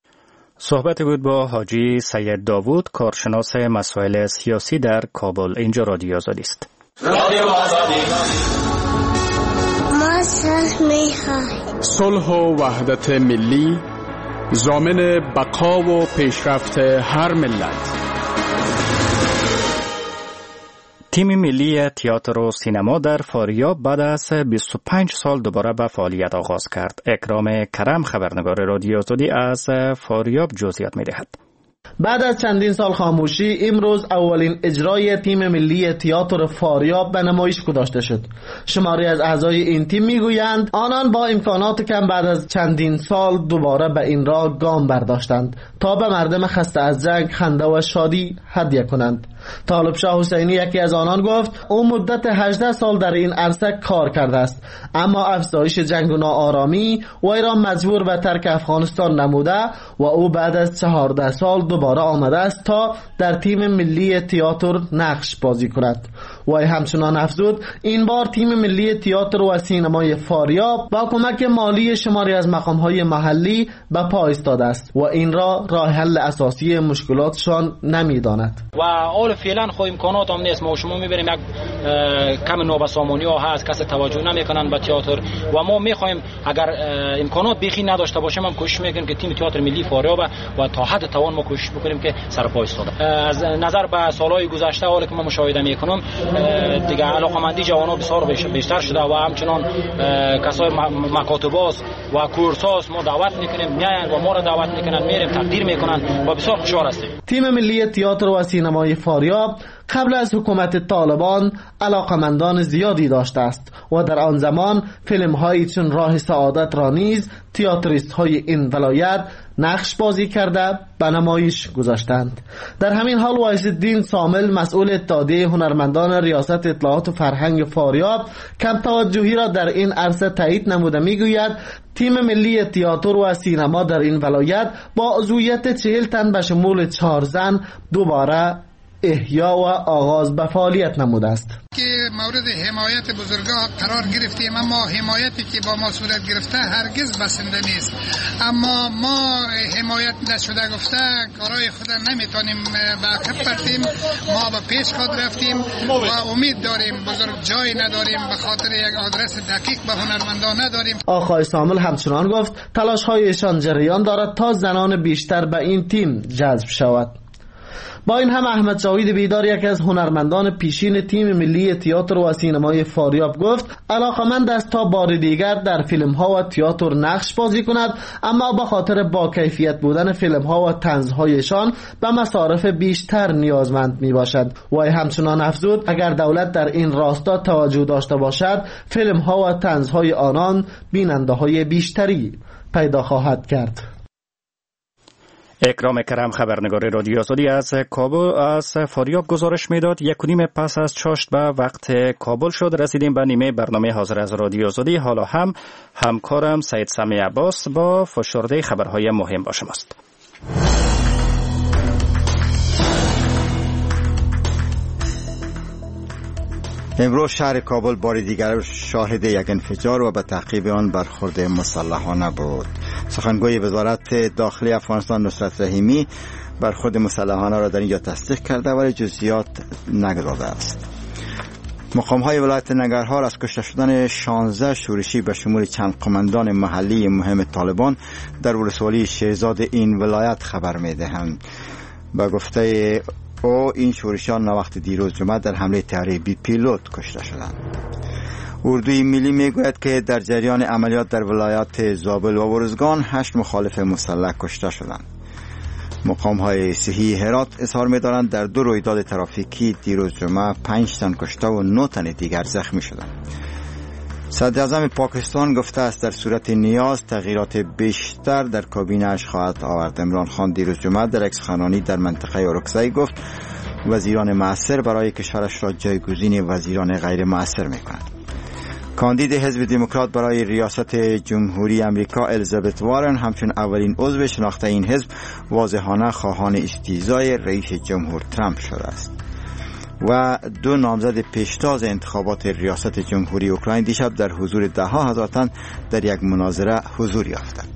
صحبت بود با حاجی سید داوود، کارشناس مسائل سیاسی در کابل. اینجا رادیو آزادی است. رادیو آزادی. ما صلح می‌خواهیم. صلح و وحدت ملی ضامن بقا و پیشرفت هر ملت. تیم ملی تئاتر و سینما در فاریاب بعد از بیست و پنج سال دوباره به فعالیت آغاز کرد. اکرام کرم، خبرنگار رادیو آزادی از فاریاب جزئیات می‌دهد. بعد از چندین سال خاموشی امروز اولین اجرای تیم ملی تئاتر فاریاب به نمایش گذاشته شد. شماری از اعضای این تیم میگویند آنان با امکانات کم بعد از چندین سال دوباره به این راه گام برداشتند تا به مردم خسته از جنگ خنده و شادی هدیه کنند. طالب شاه حسینی یکی از آنان گفت او مدت هجده سال در این عرصه کار کرده است، اما افزایش جنگ و ناآرامی وی را مجبور به ترک افغانستان نموده و او بعد از چهارده سال دوباره آمده است تا در تیم ملی تئاتر نقش بازی کند. وی همچنان افزود این بار تیم ملی تئاتر و سینمای فاریاب با کمک مالی شماری از مقام‌های محلی به پا ایستاده است و این را راه حل اساسی مشکلاتشان نمی‌داند. و اول فعلا خو امکانات هم نیست. ما شما می‌بینیم یک کم نوبسامانی ها هست، کسی توجه نمی‌کنن به تئاتر و ما می‌خوایم اگر امکانات بیخی نداشته باشیم هم کوشش می‌کنیم که تیم تئاتر ملی فاریاب و تا حد توان ما کوشش بکنیم که سر پا ایستاده. از نظر به سال‌های گذشته حالی که ما مشاهده می‌کنیم دیگه علاقمندی جوانان بسیار بیشتر شده و همچنان کسای مکاتباس و کورساس ما دعوت میکنیم میاین و ما را دعوت میکنن، میریم تقدیر میکنن و بسیار خوشحال هستیم. تیم ملی تئاتر و سینمای فاریاب قبل از حکومت طالبان علاقمندان زیادی داشته است و در آن زمان فیلم هایی چون راه سعادت را نیز تئاتریست های این ولایت نقش بازی کرده به نمایش گذاشتند. در همین حال وایس الدین سامل مسئول اتحادیه هنرمندان ریاست اطلاعات و فرهنگ فاریاب کم توجهی را در این عرصه تایید نموده میگوید تیم ملی تئاتر و سینما در این ولایت با عضویت چهل تن به شمول چهار زن دوباره احیا و آغاز به فعالیت نموده است. که مورد حمایت بزرگان قرار گرفتیم، اما حمایتی که با ما صورت گرفته هرگز بسنده نیست. اما ما حمایت نشده گفته کارای خود نمیتونیم به عقب پرتیم، ما به پیش خود رفتیم و امید داریم. بزرگ جای نداریم به خاطر یک آدرس دقیق به هنرمندان نداریم. آقای سامل همچنان گفت تلاش هایشان جریان دارد تا زنان بیشتر به این تیم جذب شود. با این هم احمد جاوید بیدار یکی از هنرمندان پیشین تیم ملی تئاتر و سینمای فاریاب گفت علاقمند است تا بار دیگر در فیلم ها و تئاتر نقش بازی کند، اما به خاطر با کیفیت بودن فیلم ها و طنزهایشان به مصارف بیشتر نیازمند می باشد. و همچنان افزود اگر دولت در این راستا توجه داشته باشد فیلم ها و طنزهای آنان بیننده های بیشتری پیدا خواهد کرد. اکرام کرم خبرنگار رادیو آزادی از کابل از فاریاب گزارش میداد. یک و نیم پس از چاشت به وقت کابل شد. رسیدیم به نیمه برنامه حاضر از رادیو آزادی. حالا هم همکارم سید سمی عباس با فشرده خبرهای مهم با شماست. امروز شهر کابل بار دیگر شاهد یک انفجار و به تعقیب آن برخورد مسلحانه بود. سخنگوی وزارت داخلی افغانستان نصرت رحیمی برخورد مسلحانه را در اینجا تصدیق کرده ولی جزئیات نگذاشته است. مقام‌های ولایت ننگرهار از کشته شدن شانزده شورشی به شمول چند قماندان محلی مهم طالبان در ولسوالی شهزاد این ولایت خبر می‌دهند. با گفته او این شورشیان وقت دیروز جمعه در حمله طیاره بی پیلوت کشته شدند. اردوی ملی میگوید که در جریان عملیات در ولایات زابل و ورزگان هشت مخالف مسلح کشته شدند. مقام‌های صحی هرات اظهار می‌دارند در دو رویداد ترافیکی دیروز جمعه پنج تن کشته و نه تن دیگر زخمی شدند. صدر اعظم پاکستان گفته است در صورت نیاز تغییرات بیشتر در کابینه‌اش خواهد آورد. عمران خان دیروز جمعه در یک سخنرانی در منطقه اورکزای گفت وزیران مؤثر برای کشورش را جایگزین وزیران غیر مؤثر می‌کنند. کاندید حزب دموکرات برای ریاست جمهوری امریکا الیزابت وارن همچون اولین عضو شناخته این حزب واضحانه خواهان استیضای رئیس جمهور ترامپ شده است. و دو نامزد پیشتاز انتخابات ریاست جمهوری اوکراین دیشب در حضور ده ها هزار تن در یک مناظره حضور یافتند.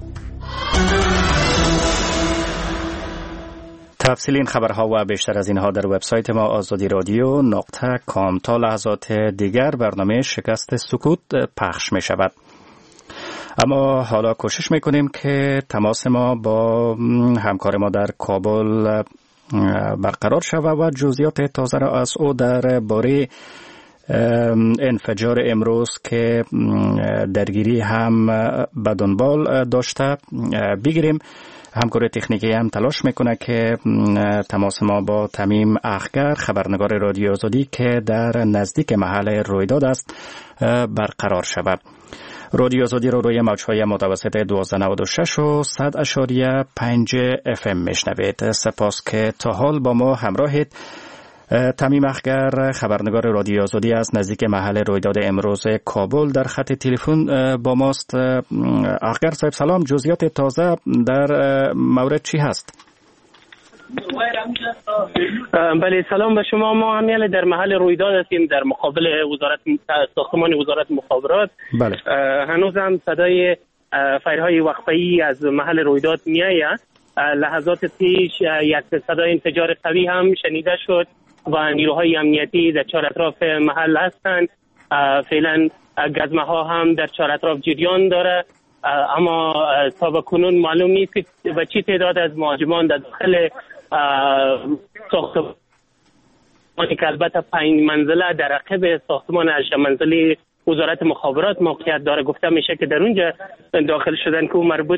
تفصیل این خبرها و بیشتر از اینها در وبسایت ما آزادی رادیو نقطه کام. تا لحظات دیگر برنامه شکست سکوت پخش می شود. اما حالا کوشش می کنیم که تماس ما با همکار ما در کابل برقرار شود و جزئیات تازه را از او در باره انفجار امروز که درگیری هم به دنبال داشته بگیریم. همکار تکنیکی هم تلاش میکنه که تماس ما با تمیم اخگر خبرنگار رادیو آزادی که در نزدیک محل رویداد است برقرار شود. رادیو آزادی رو روی موج‌های متوسط دوازده نود و شش و صد اشاریه پنج اف ام میشنوید. سپاس که تا حال با ما همراهید. تمیم اخگر خبرنگار رادیو آزادی از نزدیک محل رویداد امروز کابل در خط تلفن با ماست. اخگر صاحب سلام، جزئیات تازه در مورد چی هست؟ بله سلام به شما. ما همیشه در محل رویداد هستیم در مقابل وزارت ساختمان وزارت مخابرات. بله. هنوز هم صدای فایرهای وقفه‌ای از محل رویداد میآید. لحظات پیش یک صدای انفجار قوی هم شنیده شد و نیروهای امنیتی در چهار اطراف محل هستند. فعلا گزمه ها هم در چهار اطراف جریان داره، اما تا به کنون معلوم نیست که به چی تعداد از مهاجمان در داخل ساختمان که البته پنج منزله در عقب ساختمان هشت منزلی وزارت مخابرات موقعیت داره. گفته میشه که در اونجا داخل شدن که مربوط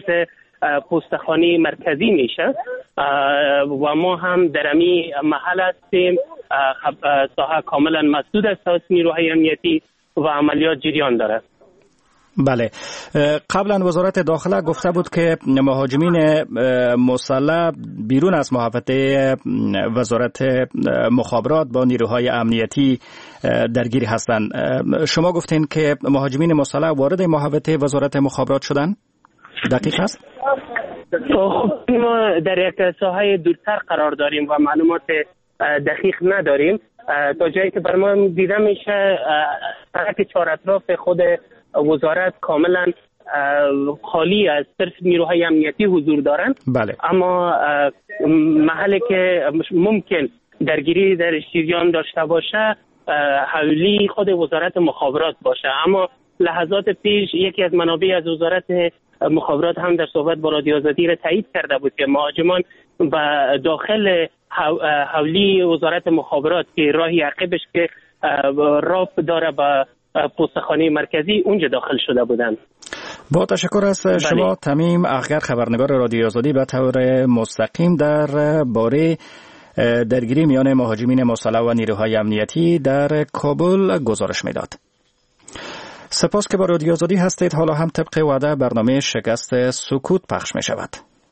پستخانه مرکزی میشه و ما هم در امی محل هستیم ساحه کاملا مسدود است توسط نیروهای امنیتی و عملیات جریان دارد. بله، قبلا وزارت داخله گفته بود که مهاجمین مسلح بیرون از محوطه وزارت مخابرات با نیروهای امنیتی درگیری هستند. شما گفتین که مهاجمین مسلح وارد محوطه وزارت مخابرات شدن؟ دقیق است؟ خب ما در یک ساحه دورتر قرار داریم و معلومات دقیق نداریم. تا جایی که بر ما دیده میشه سرک چهار اطراف خود وزارت کاملا خالی از صرف نیروهای امنیتی حضور دارند. بله. اما محلی که ممکن درگیری در جریان داشته باشه حولی خود وزارت مخابرات باشه. اما لحظات پیش یکی از منابع از وزارت مخابرات هم در صحبت با رادیو آزادی را تایید کرده بود که مهاجمان به داخل حولی وزارت مخابرات که راهی عقبش که راه داره به پستخانه مرکزی اونجا داخل شده بودند. با تشکر از شما. بله. تمیم اخگر، خبرنگار رادیو آزادی، به طور مستقیم در باره درگیری میان مهاجمین مسلح و نیروهای امنیتی در کابل گزارش میداد. سپاس که با رادیو آزادی هستید. حالا هم طبق وعده برنامه شکست سکوت پخش می شود.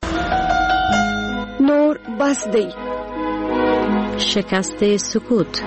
نور بسدی شکست سکوت.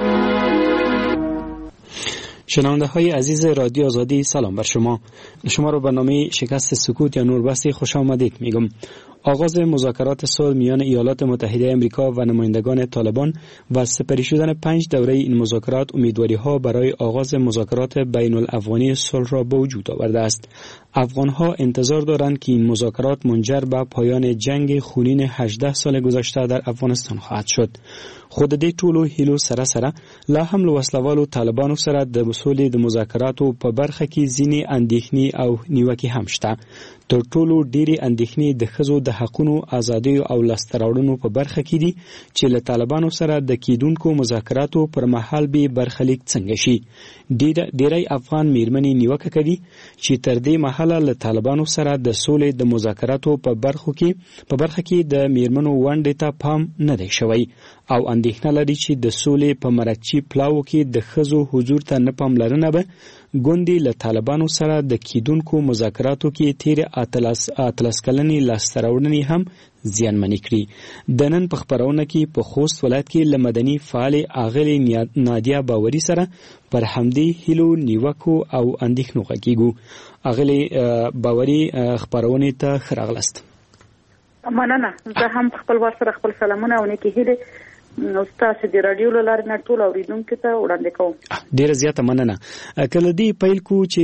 شنونده های عزیز رادیو آزادی، سلام بر شما. شما رو برنامه شکست سکوت یا نوربستی خوش آمدید میگم. آغاز مذاکرات صلح میان ایالات متحده آمریکا و نمایندگان طالبان و سپری شدن پنج دوره این مذاکرات امیدواری ها برای آغاز مذاکرات بین الافغانی صلح را به وجود آورده است. افغان ها انتظار دارند که این مذاکرات منجر به پایان جنگ خونین هجده سال گذشته در افغانستان خواهد شد. خود دې ټولو هیلو سره سره لا هم له وسلوالو طالبانو سره د مسولې د مذاکراتو په برخه کې ځینې اندېښنې او نیوکې هم شته. تر ټولو ډېرې اندېښنې د ښځو د حقونو، ازادیو او لاسته راوړنو په برخه کې دي چې له طالبانو سره د کیدونکو مذاکراتو پر مهال به برخلیک څنګه شي. ډېری افغان میرمنې نیوکه کوي چې تر دې مهاله له طالبانو سره د سولې د مذاکراتو په برخه کې په برخه کې د میرمنو ونډې ته پام نه دی شوی او اندېښنه لري چې د سولې په مرکچي پلاو کې د ښځو حضور ته نه پاملرنه به ګوندې له طالبانو سره د کیدونکو مذاکراتو کې تیر اتلس اتلس کلنې لاسته راوړنې هم زیانمنې کړي. د نن په خپرونه کې په خوست ولایت کې له مدني فعال اغلې نادیا باوري سره پر همدې هیلو نیوکو او اندېښنو غږیږو. اغلې باوري خپرونې ته ښه راغلاست. مننه. زه هم خپل ور سره خپل سلامونه او نیکې هیلې استاد د رادیو لاره نه ټول اوریدونکو ته وړاندې کوم. ډیره زیاته مننه. کله دی پیل کو چې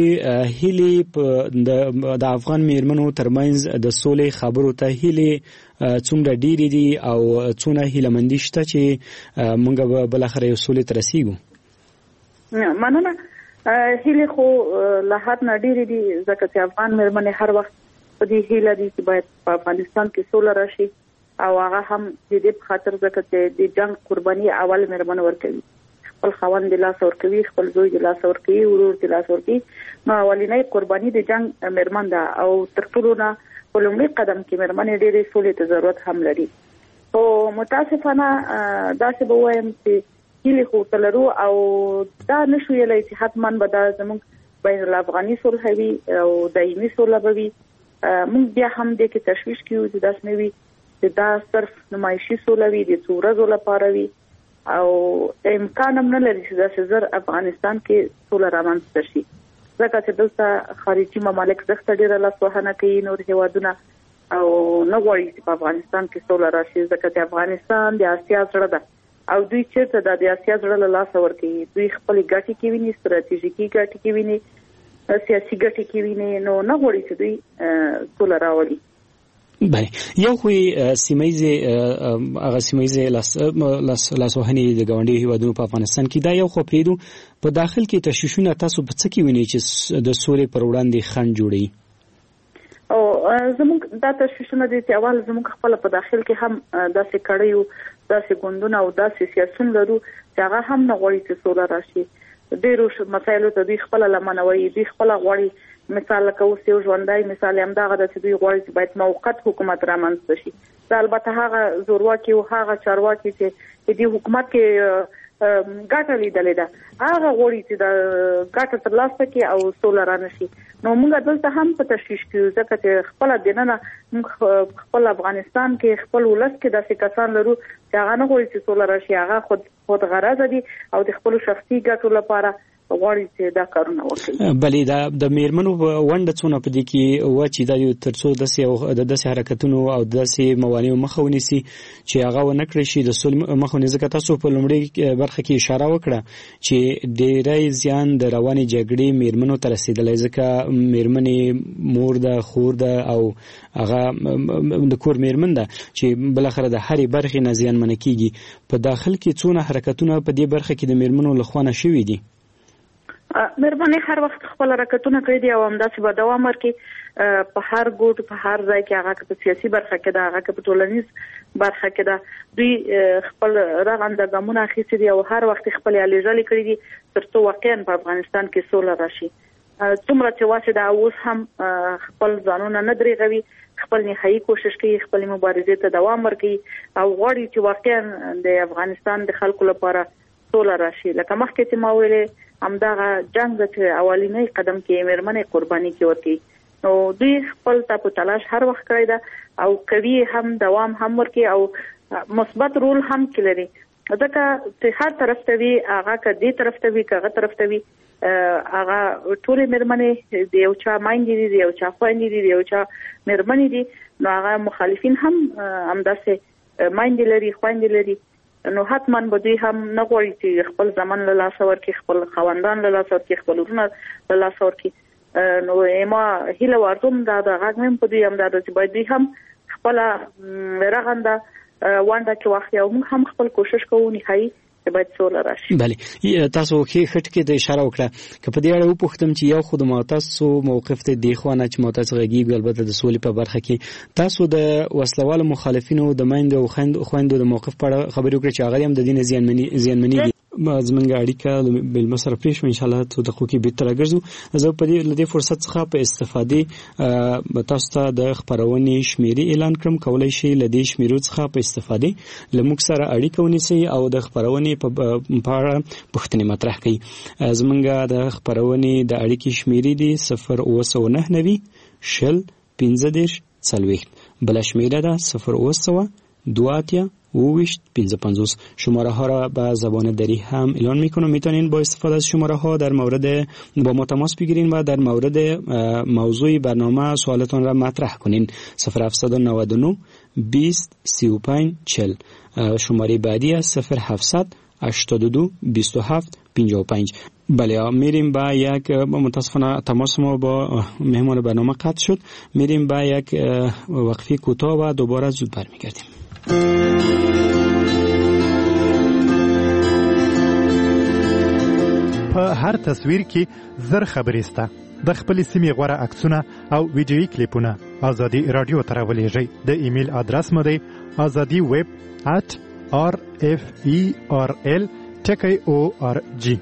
هیلې د افغان میرمنو ترمنځ د سولې خبرو ته هیلې څومره ډیرې دي او څونه هیلهمندي شته چې موږ به بالاخره یو سولې ته رسیږو. مننه. هیلې خو له حد نه ډیرې دي ځکه چې افغان میرمنې هر وخت په دې هیله دي چې باید په افغانستان کې سوله راشي او هغه هم د دې په خاطر ځکه چې د جنگ قرباني اول میرمن ورکوي، خپل خاوند د لاس ورکوي، خپل زوی د لاس ورکوي، ورور د لاس ورکوي. نو اولینۍ قرباني د جنگ میرمن ده او تر ټولو نه په لومړي قدم کې میرمن ډېرې سولې ته ضرورت هم لري. او متاسفانه داسې به وایم چې هیلې خو تلرو او دا نشو یلی چې حتما به دا زموږ بین الافغاني صلح وي او دایمي صلح به وي. موږ بیا هم دې کې تشویش کوو چې داسې نه وي چې دا صرف نمایشي سوله وي، د څو ورځو لپاره وي او امکان هم نه لري چې داسې زر افغانستان کې سوله رامنځته شي ځکه چې دلته خارجي ممالک دغه ډېره لاسوهنه کوي، نور هیوادونه او نه غواړي چې په افغانستان کې سوله راشي ځکه چې افغانستان د اسیا زړه ده او دوی چیرته د اسیا زړه له لاسه ورکوي. دوی خپل ګټې کې ویني، ستراتیژیکي ګټې کې ویني، سیاسي ګټې کې ویني، نو نه غواړي چې دوی سوله راولي. بله، یو خو سیمایي هغه سیمایي لاسوهنې د ګاونډي هیوادونو په افغانستان کې دا یو خو پریدو په داخل کې تشویشونه تاسو په څه کې وینئ چې د سولې پر وړاندې خنډ جوړوي؟ او زموږ دا تشویشونه دي چې اول زموږ خپل په داخل کې هم داسې کړیو، داسې ګوندونه او داسې سیاسيون لرو چې هغه هم نه غواړي چې سوله راشي. ډېرو مسایلو ته دوی خپل لمنوي، دوی خپل غواړي. مثال لکه اوس یو ژوندۍ مثال هم دغه د چې دوی غواړي چې باید موقت حکومت رامنځته شي. دا البته هغه زورواکي او هغه چارواکي چې د حکومت کې ګټه لیدلې ده هغه غوړي چې د ګټه ترلاسه کړي او سوله رانشي. نو موږ دلته هم په تشویش کې ځکه چې خپل دننه موږ خپل افغانستان کې خپل ولس کې داسې کسان لرو چې هغه نه غوړي چې سوله راشي، هغه خود خود غرض دي او د خپل شخصي ګټو لپاره غواړي چې دا کارونه وکړي. بلې دا د میرمنو ونډه څونه په دې کې و چې دا یو ترڅو داسې د داسې حرکتونو او داسې موانعو مخه ونیسي چې هغه ونه کړی شي د سولې مخه ونیسي. ځکه تاسو په لومړۍ برخه کې اشاره وکړه چې ډېری زیان د روانې جګړې میرمنو ته رسېدلی، ځکه میرمنې مور ده، خور ده او هغه د کور میرمن ده چې بالاخره د هرې برخې نه زیانمنه کېږي. په داخل کې څونه حرکتونه په دې برخه کې د میرمنو لخوا نه شوي دي؟ مېرمنې هر وخت خپل حرکتونه کړي دي او همداسې به دوام ورکړي په هر ګوټ په هر ځای کې، هغه په سیاسي برخه کې ده، هغه په ټولنیز برخه کې ده. دوی خپل رغنده ګامونه اخیستي دي او هر وخت خپل هلې ځلې کړي دي ترڅو واقعا په افغانستان کې سوله راشي. څومره چې واسه دا اوس هم خپل ځانونه نه درېږوي، خپل نهایي کوشش کوي خپل مبارزې ته دوام ورکړي او غواړي چې واقعا د افغانستان د خلکو لپاره سوله راشي. لکه مخکې چې ما ویلې همدغه جنگ چې اولینی قدم کې مېرمنې قرباني کې ورکړي، نو دوی خپل ته په تلاش هر وخت کړی ده او کوي هم دوام هم ورکړي او مثبت رول هم لري. ځکه چې هر طرف ته وي، هغه که دې طرف ته وي که هغه طرف ته وي، هغه ټولې مېرمنې د یو چا میندې دي، د یو چا خویندې دي، د یو چا مېرمنې دي، نو هغه مخالفین هم همداسې میندې لري، خویندې لري. نو حتما به دوی هم نه غواړي چې خپل ځمن له لاسه ورکړي، خپل خاوندان له لاسه ورکړي، خپل ورونه له لاسه ورکړي. نو ما هیله وارزوم دا د غږ مې په دوی هم دا چې باید دوی هم خپله رغنده ونډه کې واخلي او موږ هم خپل کوشش کوو نهایي باید سوله راشي. بله، تاسو کې خټ کې د اشاره وکړه که په دې اړه وپوښتم چې یو خو د معترضو موقف ته دی خوانه چې معترض غږیږي، البته د سولې په برخه کې تاسو د وسلوالو مخالفینو د میندو او خویندو د موقف په اړه خبرې وکړئ چې هغه هم د دین زیانمني زیانمني زمونږ اړیکه بل مسره پریش ان شاء الله ته د خو کې به تر راګرځو. زه په دې لدې فرصت څخه په استفاده تاسو ته د خبرونې شمیرې اعلان کړم، کولای شئ لدې شمیرو څخه په استفاده لموږ سره اړیکه ونیسئ او د خبرونې په اړه پوښتنې مطرح کړئ. زمونږ د خبرونې د اړیکې شمیرې دي صفر اوه سوه نهه نوي شل پنځه دېرش څلوېښت، بل شمیره ده صفر اوه سوه دوه اتیا اوویشت پنځه پنځوس. شماره ها را به زبان دری هم اعلان میکنم. میتونین با استفاده از شماره ها در مورد با ما تماس بگیرین و در مورد موضوع برنامه سوالتان را مطرح کنین. صفر هفتصد و نود و نه بیست سی و پنج چهل. شماره بعدی است صفر هفتصد هشتاد و دو بیست و هفت پنجاه و پنج. بله، میریم با یک متاسفانه تماس ما با مهمان برنامه قطع شد. میریم با یک وقفه کوتاه و دوباره زود برمیگردیم. په هر تصویر کې زر خبرې سته. د خپل سیمې غوره عکسونه او ویډیویي کلیپونه ازادي رادیو ته راولېږئ. د ایمیل ادرس مو دی ازادي ویب at r f e r l ټکی او ار جی.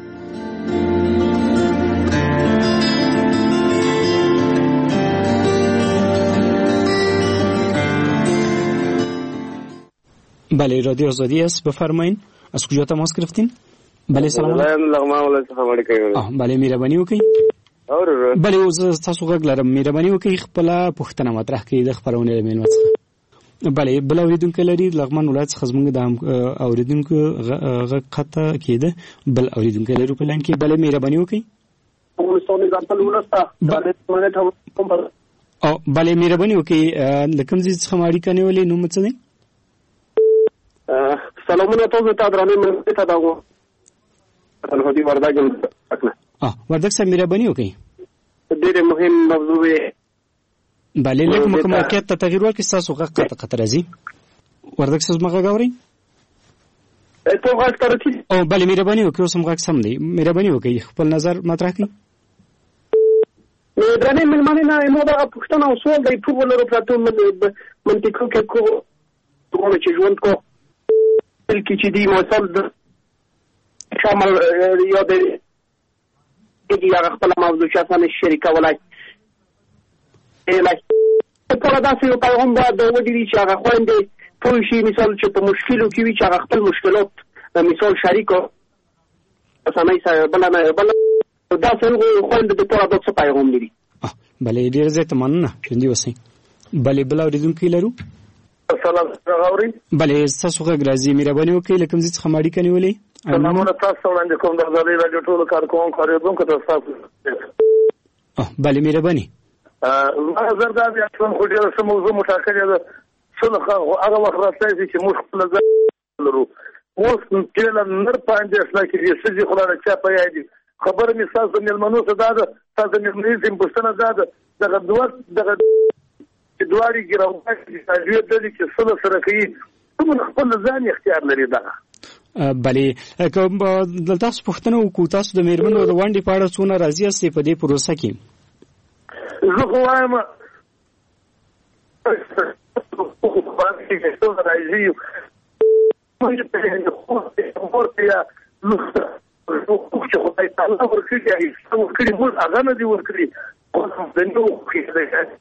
بله، رادیو آزادی است، بفرمایید. از کجا تماس گرفتین؟ بله سلام علیکم. بله مهرباني وکړئ. بله اوس تاسو غږ لرم، مهرباني وکړئ خپل پوښتنه مطرح کړئ د خبرونې مېلمه څخه. بله، بل اوریدونکو لري لغمان ولایت څخه زموږ د اوریدونکو غږ قطع کېده. بل اوریدونکو لري په لاین کې. بله مهرباني وکړئ. او بله مهرباني وکړئ د کوم ځای څخه اړیکه نیولې، نوم څه دی؟ سلامونه تاسو ته درنې مننه ته داغو الهدي وردګ اکنه اه وردګ سره مهرباني وکړئ. ډېر مهم موضوع دی. بله، لکه مکملکیت ته تغییر ورکړئ. تاسو غږ قطع قطع راځي. وردګ سره زما غږ اورئ؟ ته غږ ترتیب او بله مهرباني وکړئ. اوس هم غږ سم دی. مهرباني وکړئ خپل نظر مطرح کړئ. درنې مېلمانه نه مو دا پوښتنه او سوال دی په ولرو پراتو منطقو کې کو څنګه چې ژوند کو بلکې چې دی موصل د شامل یا د دې هغه خپل موضوع شاسانه شریکه ولای الای په دا چې یو پیغام باید د ودی چې هغه خويندې پوه شي مثال چې په مشکلو کې وي چې هغه خپل مشکلات مثال شریک رسنۍ سره بل بل دا څنګه خوند د پوره د څه پیغام لري. بله ډیر زیات مننه ژوندي اوسئ. بله بل اورېدونکی لرو. سلام راغوري. بله تاسو غږ راځي مهرباني وکړئ له کوم ځای څخه اړیکه نیولې؟ سلامونه تاسو وړاندې کوم د ازادي راډیو ټولو کارکوونکو اورېدونکو ته تاسو. بله مهرباني. ما زر دا بیا څنګه خو ډېره څه موضوع مټاکلې ده څنګه هغه وخت راځي چې موږ خپل ځای لرو. اوس چې نر پاندې اصلا کې دې سږي خلاره چا په یادي خبر مې تاسو د ملمنو څخه دا تاسو د ملمنو زم پښتنه دا دغه دوه دغه دواري ګراوند چې د دې چې څه سره کوي کوم خپل ځان اختیار لري دا. بله کوم د تاسو پښتنه او کو تاسو د میرمنو د وانډې په اړه څونه راضي یاست په دې پروسه کې؟ زه خو وایم خو باندې چې څو راځي موږ په دې خو ورته یا نو چې خدای تعالی ورکړي چې ورکړي موږ هغه نه دی ورکړي خو د نو کې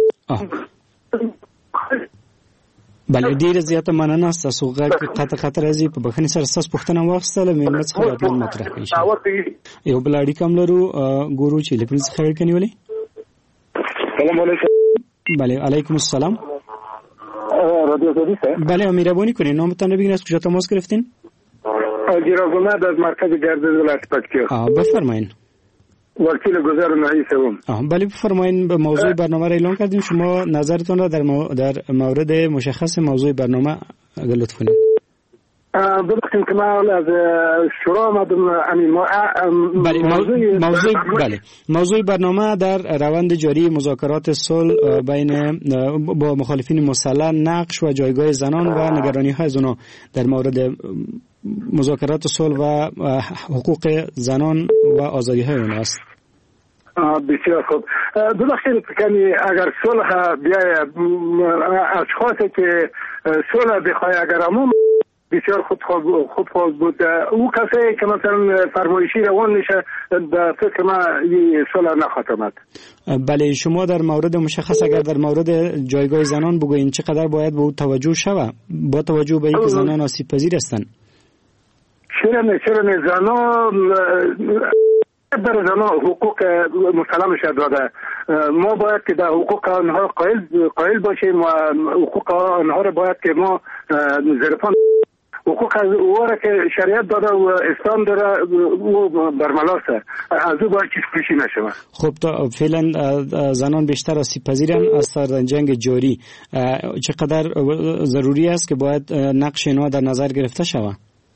بله ډیره زیاته مننه ستاسو غږ قطع قطع راځي په بخښنې سره ستاسو پوښتنه واخیستله مېلمه څخه راتلل مطرح کړئ. یو بل اړیکه هم لرو ګورو چې له کوم څخه اړیکه نیولې. سلام علیکم. بله علیکم السلام. رادیو آزادی سه. بله مهربانی کنید نامتان رو بگین از کجا تماس گرفتین؟ جیرازومد از مرکز گردش ولایت پکتیا. بفرمایین. وکیل گذار نهایی سوم. بله بفرمایین. به موضوع برنامه را اعلان کردیم شما نظرتون را در, مو... در مورد مشخص موضوع برنامه اگر لطف کنید. ببخشید که من از شورا آمدم بله موضوع موضوع بله موضوع برنامه در روند جاری مذاکرات صلح بین با مخالفین مسلح نقش و جایگاه زنان و نگرانی های زنان در مورد مذاکرات صلح و حقوق زنان و آزادی های اونها است. بسیار خوب. ببخشید که اگر صلح بیاید اشخاصی که صلح بخواه اگر عموم بسیار خود خود خود بود او کسی که مثلا فرمایشی روان میشه به فکر ما این صلح نخاتمد. بله شما در مورد مشخص اگر در مورد جایگاه زنان بگوین چقدر باید به او توجه شود با توجه به اینکه زنان آسیب پذیر هستند؟ چرا نه چرا نه زنان در زنان حقوق مسلم شد داده ما باید که در حقوق آنها قائل قائل باشیم و حقوق آنها را باید که ما زرفان حقوق از او را که شریعت داده و اسلام داره او برملاسه از او باید چیز پیشی نشود. خب تا فعلا زنان بیشتر آسیب پذیرن از سر جنگ جاری چقدر ضروری است که باید نقش اینها در نظر گرفته شود؟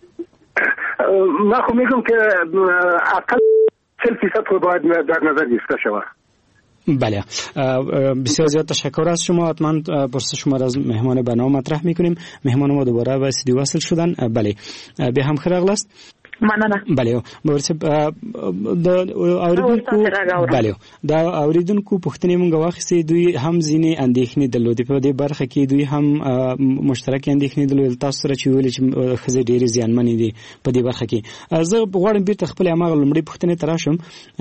من خب میگم که اقل چهل فیصد خود باید در نظر گرفته شود. بله بسیار زیاد تشکر از شما. حتما پرسش شما از مهمان برنامه مطرح میکنیم. مهمان ما دوباره به استودیو وصل شدن. بله به هم خیر اغلاست. مننه. بله بورسه د اوریدونکو بله دا اوریدونکو پښتنې مونږ واخیستې دوی هم ځینې اندېښنې درلودې په دې برخه کې دوی هم مشترک اندېښنې درلودې تاسو سره چې ویل چې ښځې ډېرې زیانمنې دي په دې برخه کې. زه غواړم بیرته خپل هماغه لومړۍ پوښتنې ته راشم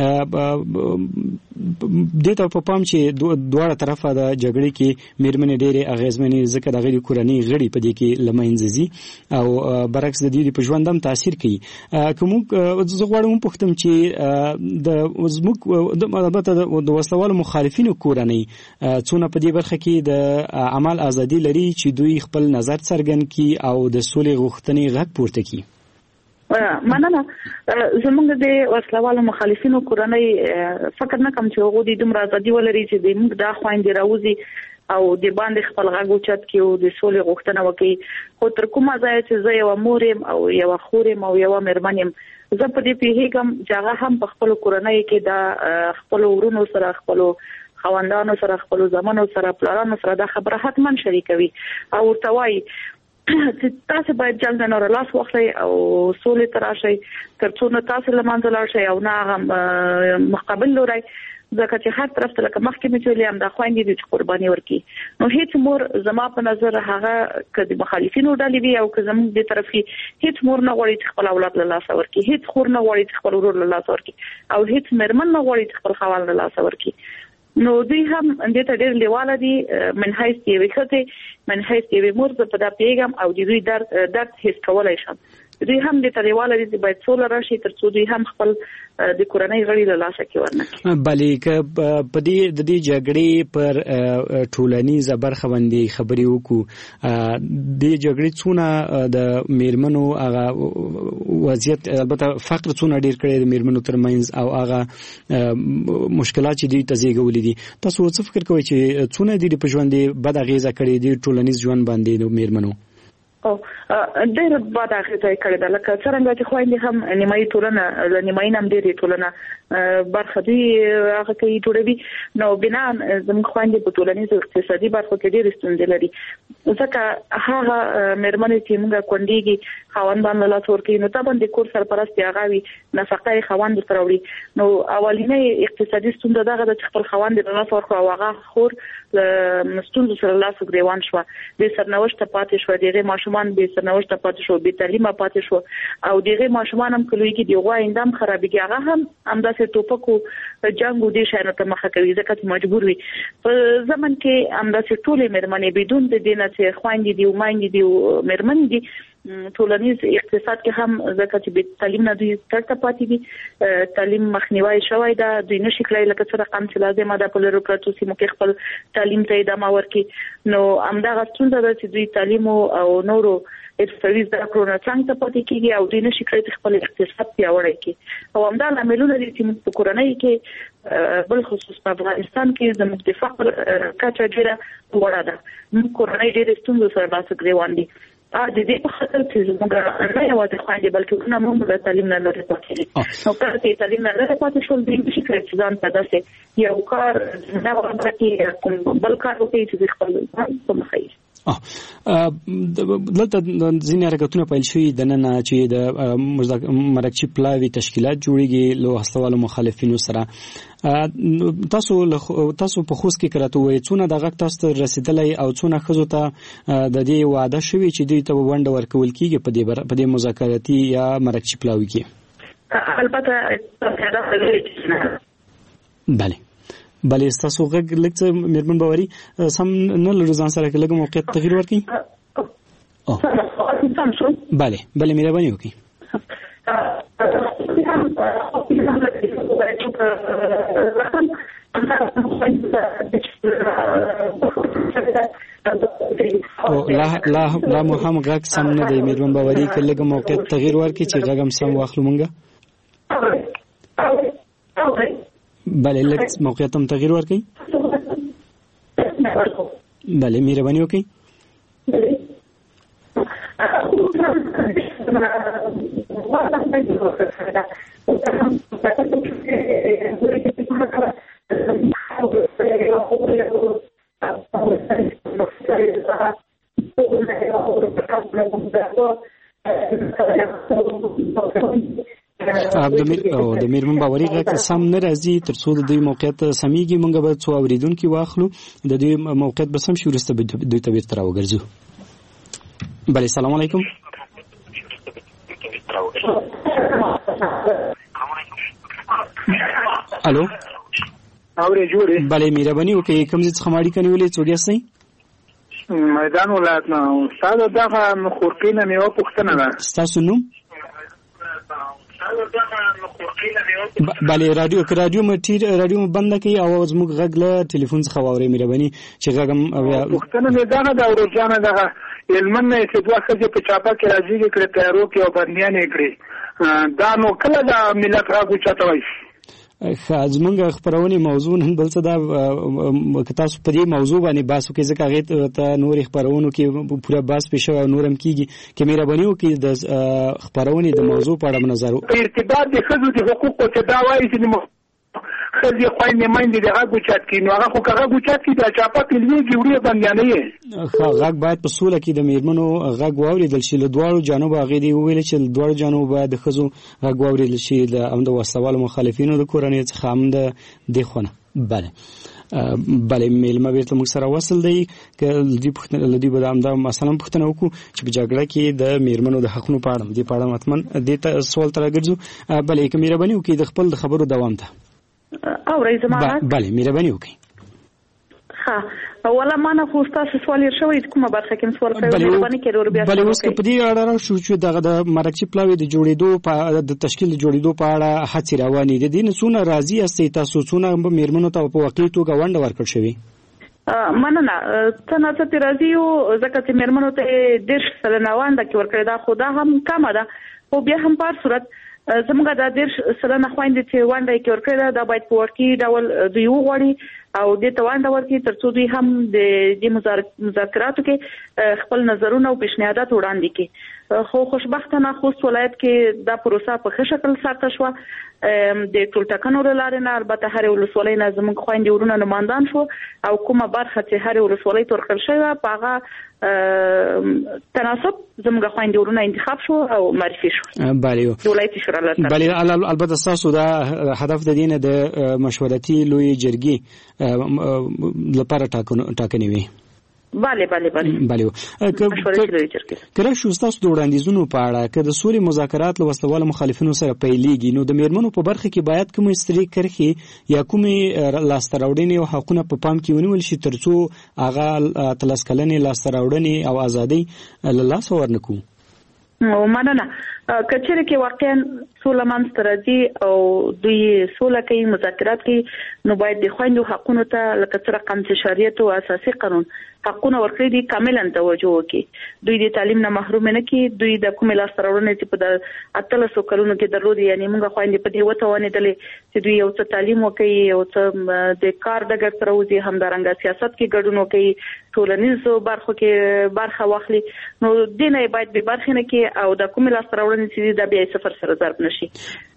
دې ته په پام چې دواړه طرفه د جګړې کې میرمنې ډېرې اغېزمنې ځکه د هغې کورنۍ غړي په دې کې له منځه ځي او برعکس د دوی په ژوند هم تاثیر کوي. که موږ زه غواړم وپوښتم چې د زموږ البته د وسلوالو مخالفینو کورنۍ څونه په دې برخه کې د عمل ازادي لري چې دوی خپل نظر څرګند کړي او د سولې غوښتنې غږ پورته کړي؟ مننه. زمونږ د وسلوالو مخالفینو کورنۍ فکر نه کوم چې هغوی د دومره ازادي ولري چې د موږ دا خویندې راوځي او د باندې خپل غږ اوچت کړي او د سولې غوښتنه وکړي. خو تر کومه ځایه چې زه یوه مور یم او یوه خور یم او یوه مېرمن یم زه په دې پوهېږم چې هغه هم په خپلو کورنیو کې د خپلو ورونو سره خپلو خاوندانو سره خپلو زامنو سره پلارانو سره دا خبره حتما شریکوي او ورته وایي چې تاسو باید جنګ نه رالاس واخلئ او سولې ته راشئ تر څو نه تاسو له منځه لاړ شئ او نه هغه مقابل لورئ ځکه چې هر طرف ته لکه مخکې مې ویلې هم دا خویندې دي چې قرباني ورکړي. نو هیڅ مور زما په نظر هغه که د مخالفینو ډلې وي او که زموږ دې طرف کې هیڅ مور نه غواړي چې خپل اولاد له لاسه ورکړي هیڅ خور نه غواړي چې خپل ورور له لاسه ورکړي او هیڅ مېرمن نه غواړي چې خپل خاوند له لاسه ورکړي. نو دوی هم دې ته ډېر لیواله دي من حیث یوې ښځې من حیث یوې مور زه په دا پیغام او د دوی درد درد حس کولای شم. دوی هم د تریواله دي باید سوله راشي ترڅو دوی هم خپل د کورنۍ غړي له لاسه کې ورنکړي. بلې که په دې د دې جګړې پر ټولنیزه برخه باندې خبرې وکړو، د جګړې څونه د میرمنو هغه وضعیت، البته فقر څونه ډیر کړی د میرمنو ترمنځ او هغه مشکلات چې دوی ته زیږولي دي، تاسو څه فکر کوئ چې څونه دوی په ژوند بد اغېزه کړې دي ټولنیز ژوند باندې د میرمنو؟ او ډېر بد اغېزه یې کړې ده، لکه څرنګه چې خویندې هم نیمایي ټولنه له نیمایي نه هم ډېرې ټولنه برخه دوی هغه کوي جوړوي. نو بنا زموږ خویندې په ټولنیزو اقتصادي برخو کې ډېرې ستونزې لري، ځکه هغه مېرمنې چې موږ کونډېږي خاوندان له لاسه ورکوي، نو طبعا د کور سرپرست هغه وي، نفقه یې خاوند ورته راوړي. نو اولینۍ اقتصادي ستونزه دغه ده چې خپل خاوند یې له لاسه ورکړو او هغه خور له ستونزو سره لاس ګرېوان شوه، بې سرنوشته پاتې شوه، د هغې ماشومان بې سرنوشته پاتې شو، بې تعلیمه پاتې شو، او د هغې ماشومان هم که لویږي د هغوی آینده هم خرابېږي. هغه هم همداسې ټوپکو جنګ و دې شیانو ته مخه کوي ځکه چې مجبور وي. په زمن کې همداسې ټولې مېرمنې بدون د دې نه چې خویندې دي او میندې دي او مېرمنې دي ټولنیز اقتصاد کې هم ځکه چې بې تعلیم نه دوی ترته پاتې دي، تعلیم مخنیوی شوی ده، دوی نشي کړی لکه څه رقم چې لازمه ده په لرو پرتو سیمو کې خپل تعلیم ته ادامه ورکړي. نو همدغه ستونزه ده چې دوی تعلیم او نورو اقتصادي زده کړو نه څنګ ته پاتې کېږي او دوی نشي کړی چې خپل اقتصاد پیاوړی کړي. او همدا لاملونه دي چې موږ په کورنۍ کې بل خصوص په افغانستان کې زموږ د فقر کچه ډېره لوړه ده، موږ کورنۍ ډېرې ستونزو سره لاس ګرېوان دي. د دې په خاطر چې زموږ نه یوازې خویندې بلکې ورونه موږ د تعلیم نه لرې پاتې دي. نو کله چې تعلیم نه لرې پاتې شول دوی نشي کړی چې ځان ته داسې یو کار نه برابره کړي، کوم بل کار وکړي چې خپل ځان په مخه یوسي. دلته ځینې حرکتونه پیل شوي دننه چې د مرکچي پلاوي تشکیلات جوړیږي له وسلوالو مخالفینو سره. تاسو تاسو په خوست کې کراته وایي څونه د غږ تاسو ته رسیدلی او څونه ښځو ته د دې وعده شوي چې دوی ته ونډه ورکول کېږي په دې په دې مذاکراتي یا مرکچي پلاوي کې؟ البته بله بله ستاسو غږ لږ څه مېرمن باوري سم نه لرو ځان سره کې لږ موقعیت تغییر ورکړي. بله بله مهرباني وکړئ. لا لا مو هم غږ سم نه دی مېرمن باوري، که لږ موقعیت تغییر ورکړي چې غږ هم سم واخلو مونږه. بله لږ موقعیت هم تغییر ورکړئ. بله مهرباني وکړئ. د میرمن باوري غږ سم نه راځي، تر څو د دوی موقعیت سمیږي موږ به څو اوریدونکي واخلو، د دوی موقعیت به سم شي وروسته دوی ته بیرته راوګرځو. بله سلام علیکم. الو اورې جوړې. بله مهرباني وکړئ کوم ځای څخه مو اړیکه نیولې، څوک یاستئ؟ میدان ولایت نه. استاد دغه خورکۍ نه مې یوه پوښتنه ده. ستاسو نوم؟ بله رادیو که رادیو مټیر رادیو مو بنده کړئ او زموږ غږ له ټلیفون څخه واورئ مهرباني چې غږ هم. پوښتنه مې دغه ده ورورجانه، دغه هلمند نه چې دوه ښځې په چاپه کې راجېږې کړې تیارو کې او بندیانې یې کړې، دا نو کله د ملت غږ اوچتوی شي؟ زمونږ خپرونې موضوع نن بل څه ده، که تاسو په دې موضوع باندې بحث وکړئ ځکه هغې ته نورې خپرونو کې پوره بحث پېښ شوی او نور هم کېږي، که مهرباني وکړئ د خپرونې د موضوع په اړه نظر په ارتباط د ښځو د حقوقو چې دا وایي چې ښځې خویندې میندې د غږ اوچت کړي، نو هغه خو که غږ اوچت کړي د چاپه کې لویږي وړي بندیانې یې. غږ باید په سوله کې د مېرمنو غږ واورېدل شي، له دواړو جانبو هغې دې وویلې چې له دواړو جانبو باید د ښځو غږ واورېدل شي، هم د وسلوالو مخالفینو د کورنیو څخه هم د دې خونه. بله بله میلمه بیرته موږ سره وصل دی، که له دوی به همدا مثلا پوښتنه وکړو چې په جګړه کې د میرمنو د حقونو په اړه دې په اړه حتما دې سوال ته راګرځو. بله که مهرباني وکړئ د خپل د خبرو دوام ته. اورئ زما غږ؟ بله مهرباني وکړئ. ها ولا ما نه خو تاسو سوال یې شوی کومه برخه کې سوال کوي مهرباني کړئ بیا بلې اوس په دې اړه شو چې دغه د مرکزي پلاوي د جوړېدو په د تشکیل جوړېدو په اړه هڅې روانې دي د نسونه راضي استي تاسو څونه میرمنو ته په واقعي توګه ونډه ورکړ شوی مننه څنګه چې راضي یو ځکه چې میرمنو ته ډېر سلنه ونډه کې ورکړې دا خو دا هم کمه ده خو بیا هم په صورت زموږ د ډېر سلنه خويندې چې ونډه کې ورکړې دا باید په واقعي ډول دوی وغواړي او د توانده ورکی ترڅو دوی هم د مذاکراتو کې خپل نظرونه او پیشنهادات وړاندې کړي خو خوشبختانه خوست ولایت کې دا پروسه په ښه شکل ساته شو د ټول ټاکنو لاره نه البته هر ولسوالۍ نه زموږ خويندې ورونه نمائندان شو او کومه برخه چې هر ولسوالۍ تورکل شوی په هغه تناسب زموږ خويندې ورونه انتخاب شو او معرفي شو بله ولایتي شورا لاره بله البته تاسو دا هدف د دینه د مشورتي لوی جرګي لپاره ټاکنې وي bale bale bale bale کله شو تاسو د وړاندیزونو په اړه که د سولې مذاکرات له وسلوال مخالفینو سره پیلېږي نو د میرمنو په برخه کې باید کوم استری کرخي یا کومې لاستراوړنې او حقوقونه په پام کې ونیول شي ترڅو هغه تلس کلنې لاستراوړنې او ازادي له لاس ورنکو او مننه کچېره کې واقعا سوله منځته راځي او دوی سوله کوي مذاکرات کوي نو باید د خويندو حقوقو ته لکه څنګه قانون شریعت او اساسي قانون حقونه ورکړي دي کاملا توجه وکړي دوی د تعلیم نه محروم نه کی دوی د کومه لاستراوړنې چې په د اتلسو کلونو کې درلودي یعنی موږ خويندې په دې وته ونه دلې چې دوی یو څه تعلیم وکړي او څه د کار د ګټ تروزي همدارنګه سیاست کې ګډون وکړي ټولنیزو برخو کې برخه واخلي نو دینه باید به برخه نه کی او د کومه لاستراوړنې چې د بیا صفر سره ضرب نشي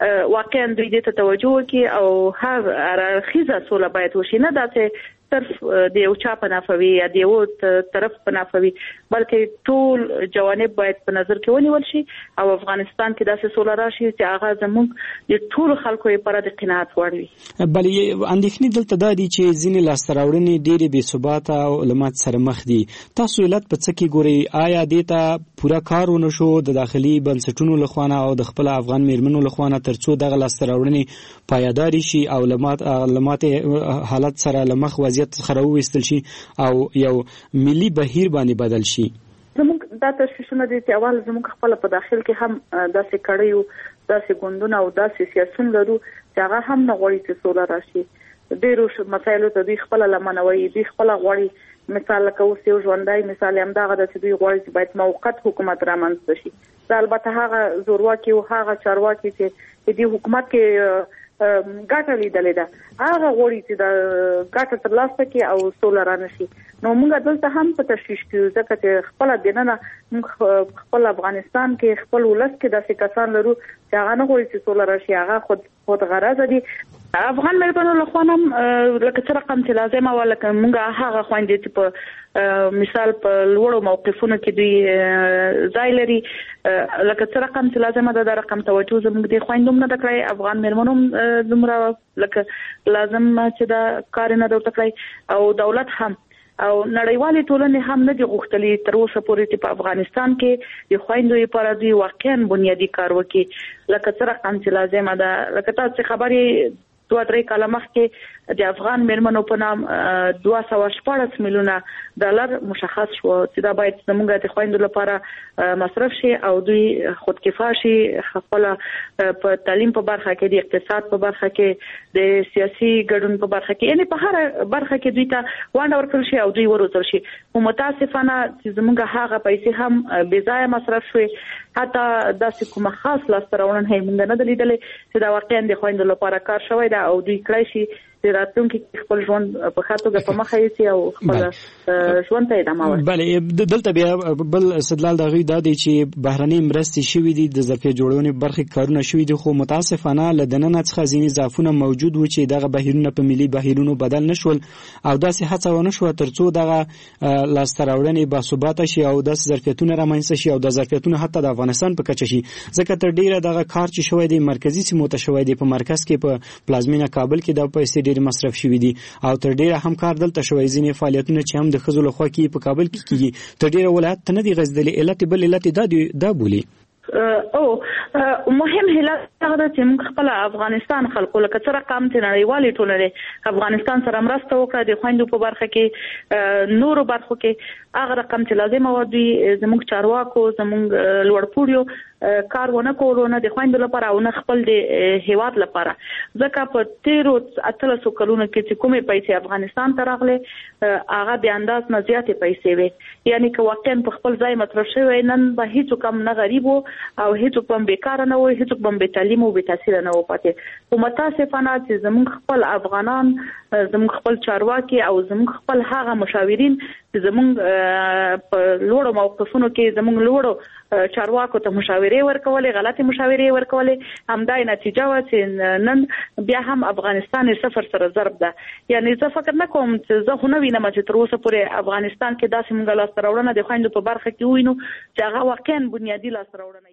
واقعا دوی دې ته توجه وکړي او هر ارخیزه سوله باید وشي نه داسې طرف د یو چا په نافوي یا د یو طرف په نافوي بلکې ټول جوانب باید په نظر کې ونیول شي او افغانستان کې داسې سوله راشي چې هغه زموږ د ټول خلکو لپاره د قناعت وړ وي بلې اندېښنې دلته دا دي چې ځینې لاستراوړنې ډېرې بې ثباته او له مات سره مخ دي تاسو علت په څه کې ګورئ آیا دې ته پوره کار ونه شو د داخلي بنسټونو له خوا او د خپل افغان میرمنو له خوا ترڅو دغه لاستراوړنې پایداري شي او له ماتې حالت سره له مخ وضعیت څخه راوویستل شي او یو ملي بهیر باندې بدل شي زموږ دا تشویشونه دي چې اول زموږ خپل په داخل کې هم داسې کړیو داسې ګوندونه او داسې سیاسيون لرو چې هغه هم نه غواړي چې سوله راشي ډېرو مسایلو ته دوی خپل لمنوي دوی خپل غواړي مثال لکه اوس یو ژوندۍ مثال هم دا غواړي چې دوی غواړي چې باید موقت حکومت رامنځته شي دا البته هغه زورواکي او هغه چارواکي چې د حکومت کې ګټه لیدلې ده هغه غوړي چې د ګټه ترلاسه کوي او سوله رانشي نو موږ دلته هم په تشویش کې ځکه چې خپل دینه موږ خپل افغانستان کې خپل ولس کې داسې کسان لرو چې هغه نه غوړي چې سوله راشي هغه خود خود غرض دي افغان ملګرو له خوا هم لکه څه رقم چې لازمه ولکه موږ هغه خويندې چې په مثال په لوړو موقفونو کې دوی ځای لري لکه څه رقم چې لازمه ده د رقم توجه زموږ د خويندوم نه دکړي افغان مېرمنو زموږ لکه لازم چې دا کار نه دوت کړی او دولت هم او نړیوالې ټولنې هم نه دي غوښتلې تر اوسه پورې چې په افغانستان کې د خويندو لپاره دوی واقعا بنیادی کار وکړي لکه څه رقم چې لازمه ده لکه تاسو خبرې دوه درې کاله مخکې د افغان میرمنو په نام دوه سوه شپاړس میلیونه ډالر مشخص شو چې دا باید زموږ د خويندو لپاره مصرف شي او دوی خودکفا شي خپل په تعلیم په برخه کې د اقتصاد په برخه کې د سیاسي ګډون په برخه کې یعنی په هر برخه کې دوی ته ونډه ورکړل شي او دوی وروزل شي او متاسفانه چې زموږ هغه پیسې هم بې ځایه مصرف شوي حتی داسې کومه خاص لاستراوړنه هم موږ نه لیدلې چې دا واقعا د خويندو لپاره کار شوی دی او دوی کړی شي چې راتلونکي خپل ژوند په خاطر په مخه یې او خپل ژوند ته ادامه ورکړي. بله دلته بیا بل استدلال دغه دا دی چې بهرنۍ مرستې شوې دي د ظرفیت جوړونې برخې کارونه شوي دي خو متاسفانه له دننه څخه ځینې ضعفونه موجود و چې دغه بهیرونه په ملي بهیرونو بدل نشول او داسې هڅه ونه شوه ترڅو دغه لاسته راوړنې باثباته شي او داسې ظرفیتونه رامنځته شي او د ظرفیتونه حتی د افغانستان په کچه شي ځکه تر ډیره دغه کار چې شوی دی مرکزي سیمو ته شوی دی په مرکز کې په پلازمینه کابل کې د پیسې ډېر مصرف شوی دي او تر ډیره هم کار دلته شوی ځینې فعالیتونه چې هم د ښځو لخوا کې په کابل کې کیږي تر ډیره ولایت ته نه دي غځېدلي علت بل علت دا دا بولي او مهم هله هغه چې موږ خپل افغانستان خلکو لکه څنګه رقم ته نړیوالې ټولنې افغانستان سره مرسته وکړه د خويندو په برخه کې نورو برخو کې هغه رقم چې لازم و دي زموږ چارواکو زموږ لوړپوړیو کار ونه کولونه د خويندو لپاره او نه خپل د هیواد لپاره ځکه په تیرو اتلسو کلونو کې چې کومې پیسې افغانستان ته راغله هغه د انداز نه زیاتې پیسې وي یعنی که واقعا په خپل ځای مطرح شوی نن به هیڅ کم نه غریب او هیڅ کوم بیکار نه وي هیڅ کوم به تعلیم او به تحصیل نه و پاتې او متاسفانه چې زموږ خپل افغانان زموږ خپل چارواکي او زموږ خپل هغه مشاورین چې زموږ په لوړو موقفونو کې زموږ لوړو چارواکو ته مشاورې ورکولې غلطي مشاورې ورکولې همدای نتیجه و چې نن بیا هم افغانستان صفر سره ضرب ده یعنی زه فکر نه کوم چې زه خو نه وینم چې تر اوسه پورې افغانستان کې داسې موږ لاس راوړنه د خويندو په برخه کې وینو چې هغه واقعا بنیادی لاس راوړنه